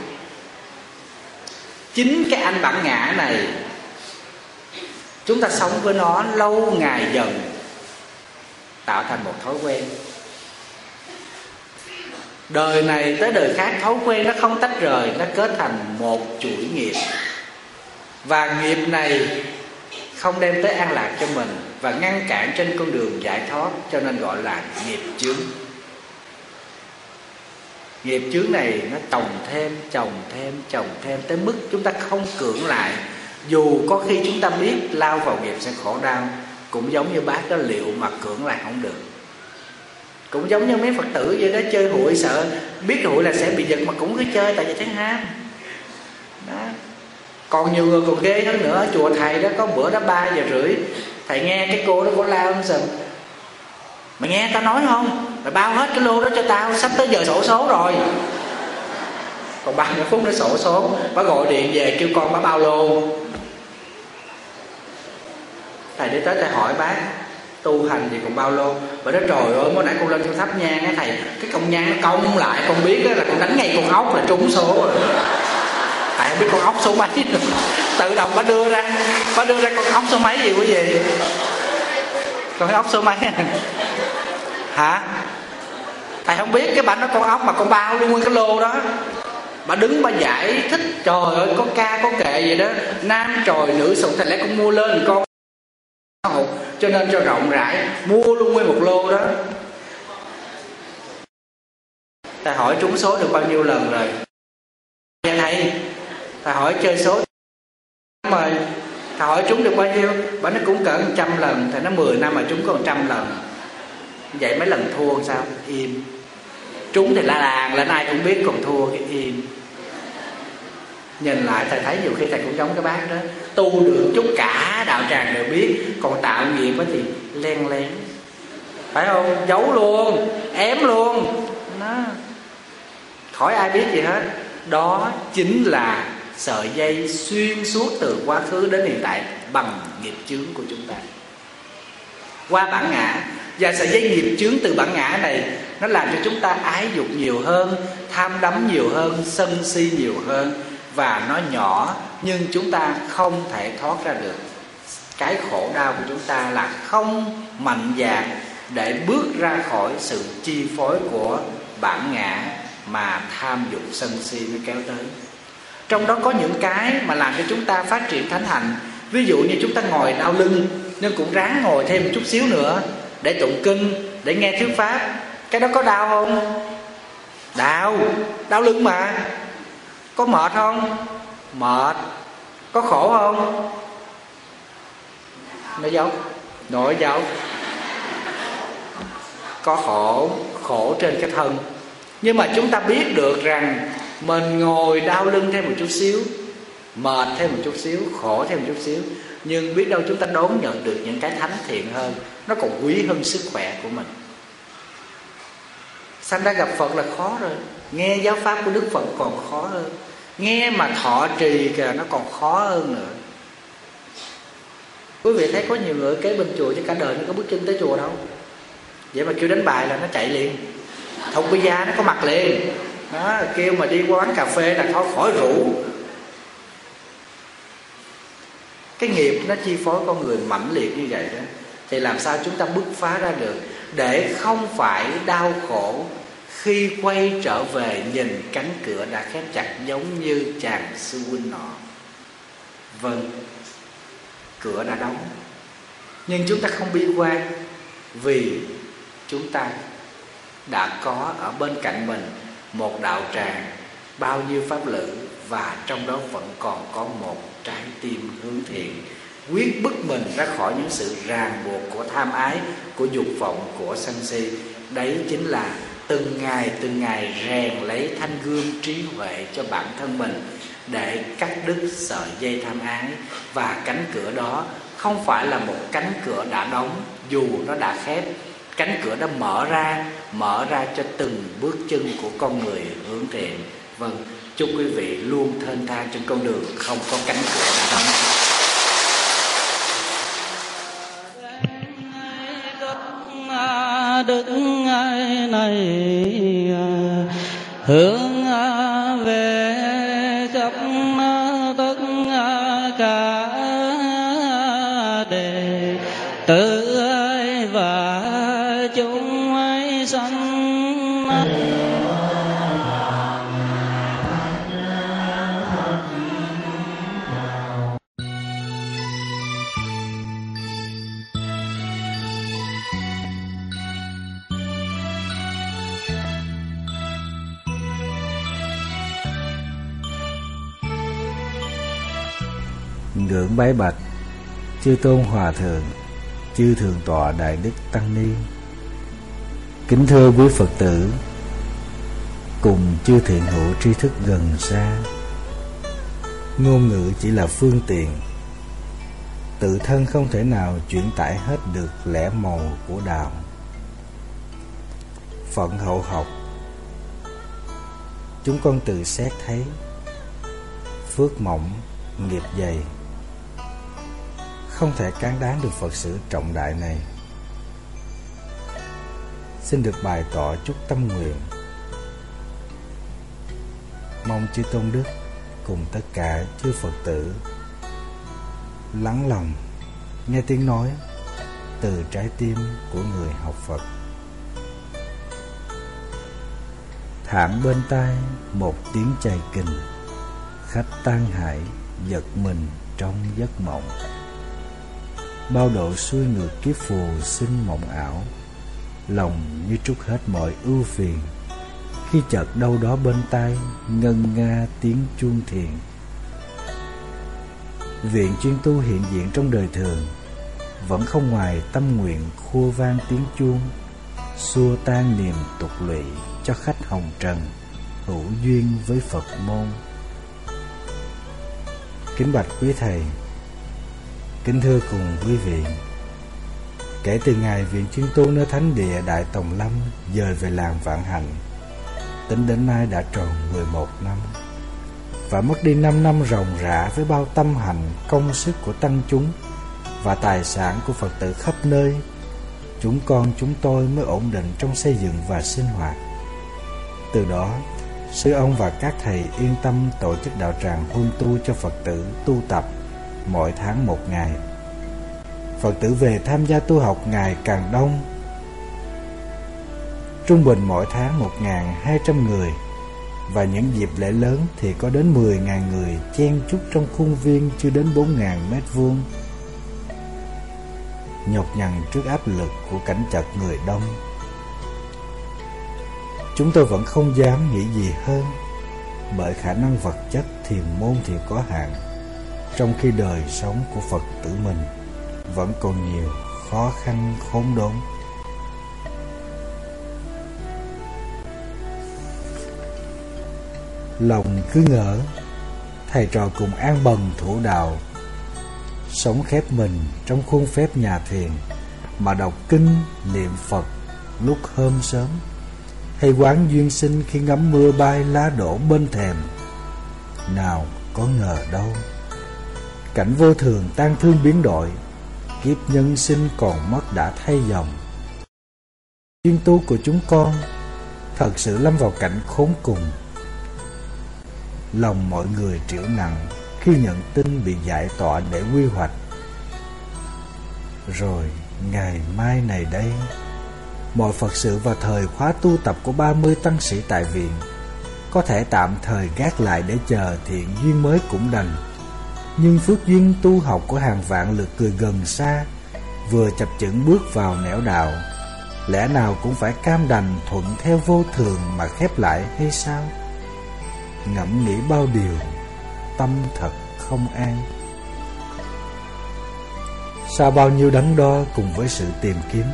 chính cái anh bản ngã này chúng ta sống với nó lâu ngày dần tạo thành một thói quen. Đời này tới đời khác, thói quen nó không tách rời, nó kết thành một chuỗi nghiệp. Và nghiệp này không đem tới an lạc cho mình và ngăn cản trên con đường giải thoát, cho nên gọi là nghiệp chướng. Nghiệp chướng này nó chồng thêm tới mức chúng ta không cưỡng lại. Dù có khi chúng ta biết lao vào nghiệp sẽ khổ đau, cũng giống như bác đó liệu mà cưỡng lại không được. Cũng giống như mấy Phật tử vậy đó, chơi hụi sợ biết hụi là sẽ bị giật mà cũng cứ chơi tại vì thấy ham đó. Còn nhiều người còn ghê hơn nữa. Chùa thầy đó có bữa đó 3 giờ rưỡi thầy nghe cái cô đó có lao ông sừng: mày nghe tao nói không, mày bao hết cái lô đó cho tao, sắp tới giờ xổ số rồi. Còn 30 phút nữa xổ số, bà gọi điện về kêu con bà bao lô. Thầy đi tới thầy hỏi bác tu hành thì còn bao lô. Bà nói trời ơi, mới nãy con lên con thắp nhang á thầy, cái công nhang nó cong lại, con biết đó là con đánh ngay con ốc là trúng số rồi. Tại không biết con ốc số mấy nữa. Tự động bà đưa ra con ốc số mấy gì quý vị? Con ốc số mấy hả? Thầy không biết, cái bà nói con ốc mà con bao luôn nguyên cái lô đó. Bà đứng bà giải thích trời ơi, có ca có kệ vậy đó, nam trồi nữ sụt, thầy lẽ con mua lên con cho nên cho rộng rãi, mua luôn nguyên một lô đó. Thầy hỏi trúng số được bao nhiêu lần rồi? Dạ thầy hỏi chơi số mà thầy hỏi trúng được bao nhiêu? Bà nói cũng cỡ 100 lần. Thầy nói 10 năm mà trúng có 100 lần. Vậy mấy lần thua sao? Im. Trúng thì la làng lên ai cũng biết, còn thua cái im. Nhìn lại thầy thấy nhiều khi thầy cũng giống cái bác đó, tu được chút cả đạo tràng đều biết, còn tạo nghiệp thì len lén, phải không? Giấu luôn, ém luôn đó. Khỏi ai biết gì hết. Đó chính là sợi dây xuyên suốt từ quá khứ đến hiện tại bằng nghiệp chướng của chúng ta qua bản ngã. Và sợi dây nghiệp chướng từ bản ngã này nó làm cho chúng ta ái dục nhiều hơn, tham đắm nhiều hơn, sân si nhiều hơn. Và nó nhỏ nhưng chúng ta không thể thoát ra được. Cái khổ đau của chúng ta là không mạnh dạn để bước ra khỏi sự chi phối của bản ngã mà tham dục sân si nó kéo tới. Trong đó có những cái mà làm cho chúng ta phát triển thánh hạnh. Ví dụ như chúng ta ngồi đau lưng, nhưng cũng ráng ngồi thêm một chút xíu nữa để tụng kinh, để nghe thuyết pháp. Cái đó có đau không? Đau lưng mà. Có mệt không? Mệt. Có khổ không? Nói dấu. Có khổ trên cái thân. Nhưng mà chúng ta biết được rằng mình ngồi đau lưng thêm một chút xíu, mệt thêm một chút xíu, khổ thêm một chút xíu, nhưng biết đâu chúng ta đón nhận được những cái thánh thiện hơn, nó còn quý hơn sức khỏe của mình. Sanh ra gặp Phật là khó rồi. Nghe giáo pháp của Đức Phật còn khó hơn. Nghe mà thọ trì kìa nó còn khó hơn nữa. Quý vị thấy có nhiều người kế bên chùa chứ cả đời nó có bước chân tới chùa đâu. Vậy mà kêu đánh bài là nó chạy liền. Thông bây giờ nó có mặt liền đó, kêu mà đi qua quán cà phê là thôi khỏi rượu. Cái nghiệp nó chi phối con người mãnh liệt như vậy đó. Thì làm sao chúng ta bứt phá ra được, để không phải đau khổ khi quay trở về nhìn cánh cửa đã khép chặt, giống như chàng sư huynh nọ. Vâng, cửa đã đóng, nhưng chúng ta không bi quan, vì chúng ta đã có ở bên cạnh mình một đạo tràng, bao nhiêu pháp lữ, và trong đó vẫn còn có một trái tim hướng thiện, quyết bứt mình ra khỏi những sự ràng buộc của tham ái, của dục vọng, của sân si. Đấy chính là từng ngày rèn lấy thanh gươm trí huệ cho bản thân mình, để cắt đứt sợi dây tham ái. Và cánh cửa đó không phải là một cánh cửa đã đóng, dù nó đã khép. Cánh cửa đã mở ra cho từng bước chân của con người hướng thiện. Vâng, chúc quý vị luôn thênh thang trên con đường không có cánh cửa đã đóng. Đức này hướng về khắp tất cả đệ tử và chúng sanh. Ngưỡng bái bạch chư tôn hòa thượng, chư thượng tọa đại đức tăng ni. Kính thưa quý Phật tử cùng chư thiện hữu tri thức gần xa. Ngôn ngữ chỉ là phương tiện, tự thân không thể nào chuyển tải hết được lẽ màu của đạo. Phận hậu học, chúng con tự xét thấy phước mỏng, nghiệp dày, không thể cán đáng được Phật sự trọng đại này. Xin được bày tỏ chút tâm nguyện, mong chư tôn đức cùng tất cả chư Phật tử lắng lòng nghe tiếng nói từ trái tim của người học Phật. Thản bên tai một tiếng chày kình, khách tan hải giật mình trong giấc mộng. Bao độ xuôi ngược kiếp phù sinh mộng ảo, lòng như trút hết mọi ưu phiền, khi chợt đâu đó bên tai ngân nga tiếng chuông thiền. Viện chuyên tu hiện diện trong đời thường, vẫn không ngoài tâm nguyện khua vang tiếng chuông, xua tan niềm tục lụy cho khách hồng trần hữu duyên với Phật môn. Kính bạch quý thầy, kính thưa cùng quý vị, kể từ ngày viện chuyên tu nơi thánh địa Đại Tòng Lâm dời về làng Vạn Hạnh, tính đến nay đã tròn 11 năm, và mất đi 5 năm ròng rã với bao tâm hành, công sức của tăng chúng và tài sản của Phật tử khắp nơi. Chúng tôi mới ổn định trong xây dựng và sinh hoạt. Từ đó, sư ông và các thầy yên tâm tổ chức đạo tràng huân tu cho Phật tử tu tập mỗi tháng một ngày. Phật tử về tham gia tu học ngày càng đông, trung bình mỗi tháng 1.200 người. Và những dịp lễ lớn thì có đến 10.000 người chen chúc trong khuôn viên chưa đến 4.000 mét vuông, nhọc nhằn trước áp lực của cảnh chật người đông. Chúng tôi vẫn không dám nghĩ gì hơn, bởi khả năng vật chất thiền môn thì có hạn, trong khi đời sống của Phật tử mình vẫn còn nhiều khó khăn khốn đốn. Lòng cứ ngỡ thầy trò cùng an bần thủ đạo, sống khép mình trong khuôn phép nhà thiền mà đọc kinh niệm Phật lúc hôm sớm, hay quán duyên sinh khi ngắm mưa bay lá đổ bên thềm. Nào có ngờ đâu, cảnh vô thường tan thương biến đổi, kiếp nhân sinh còn mất đã thay dòng. Duyên tu của chúng con thật sự lâm vào cảnh khốn cùng. Lòng mọi người triểu nặng khi nhận tin bị giải tỏa để quy hoạch. Rồi ngày mai này đây, mọi Phật sự và thời khóa tu tập của 30 tăng sĩ tại viện có thể tạm thời gác lại để chờ thiện duyên mới cũng đành. Nhưng phước duyên tu học của hàng vạn lượt người gần xa vừa chập chững bước vào nẻo đạo, lẽ nào cũng phải cam đành thuận theo vô thường mà khép lại hay sao? Ngẫm nghĩ bao điều, tâm thật không an. Sau bao nhiêu đắn đo cùng với sự tìm kiếm,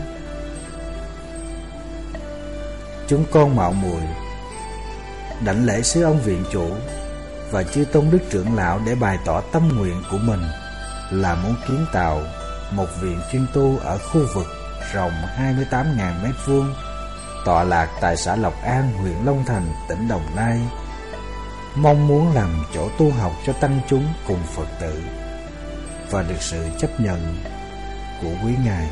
chúng con mạo muội đảnh lễ sứ ông viện chủ và chư tôn đức trưởng lão để bày tỏ tâm nguyện của mình là muốn kiến tạo một viện chuyên tu ở khu vực rộng 28.000 mét vuông, tọa lạc tại xã Lộc An, huyện Long Thành, tỉnh Đồng Nai, mong muốn làm chỗ tu học cho tăng chúng cùng Phật tử và được sự chấp nhận của quý ngài.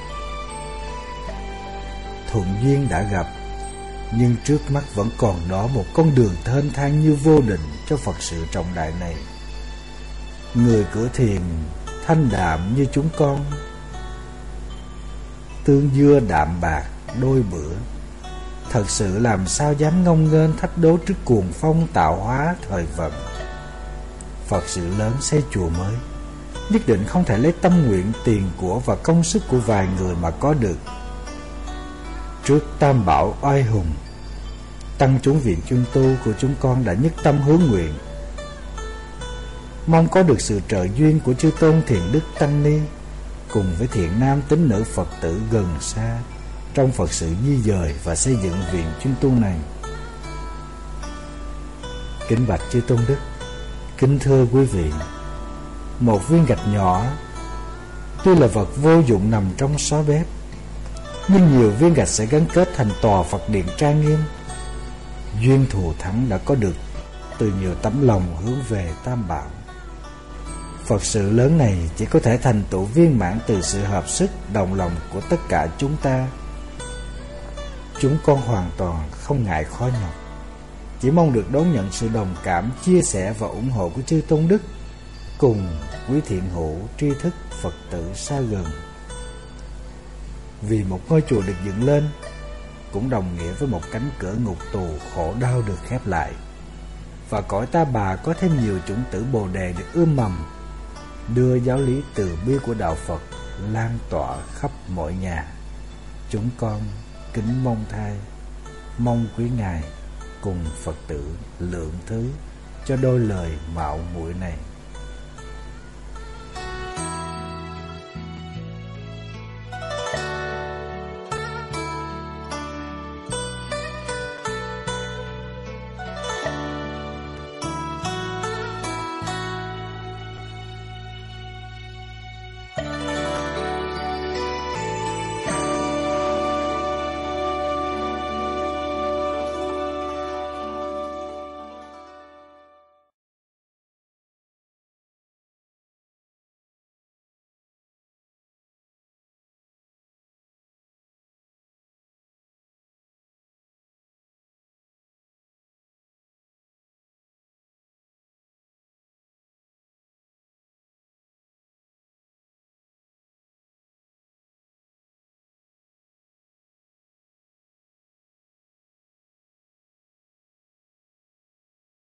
Thuận duyên đã gặp, nhưng trước mắt vẫn còn đó một con đường thênh thang như vô định cho Phật sự trọng đại này. Người cửa thiền thanh đạm như chúng con, tương dưa đạm bạc đôi bữa, thật sự làm sao dám ngông nghênh thách đố trước cuồng phong tạo hóa thời vận. Phật sự lớn xây chùa mới nhất định không thể lấy tâm nguyện, tiền của và công sức của vài người mà có được. Trước tam bảo oai hùng, tăng chúng viện chuyên tu của chúng con đã nhất tâm hướng nguyện, mong có được sự trợ duyên của chư tôn thiền đức tăng ni cùng với thiện nam tín nữ Phật tử gần xa trong Phật sự di dời và xây dựng viện chuyên tu này. Kính bạch chư tôn đức, kính thưa quý vị, một viên gạch nhỏ tuy là vật vô dụng nằm trong xó bếp, nhưng nhiều viên gạch sẽ gắn kết thành tòa Phật điện trang nghiêm. Duyên thù thắng đã có được từ nhiều tấm lòng hướng về tam bảo. Phật sự lớn này chỉ có thể thành tựu viên mãn từ sự hợp sức đồng lòng của tất cả chúng ta. Chúng con hoàn toàn không ngại khó nhọc, chỉ mong được đón nhận sự đồng cảm, chia sẻ và ủng hộ của chư tôn đức cùng quý thiện hữu tri thức Phật tử xa gần. Vì một ngôi chùa được dựng lên cũng đồng nghĩa với một cánh cửa ngục tù khổ đau được khép lại, và cõi ta bà có thêm nhiều chủng tử Bồ đề được ươm mầm, đưa giáo lý từ bi của đạo Phật lan tỏa khắp mọi nhà. Chúng con kính mong thai, mong quý ngài cùng Phật tử lượng thứ cho đôi lời mạo muội này.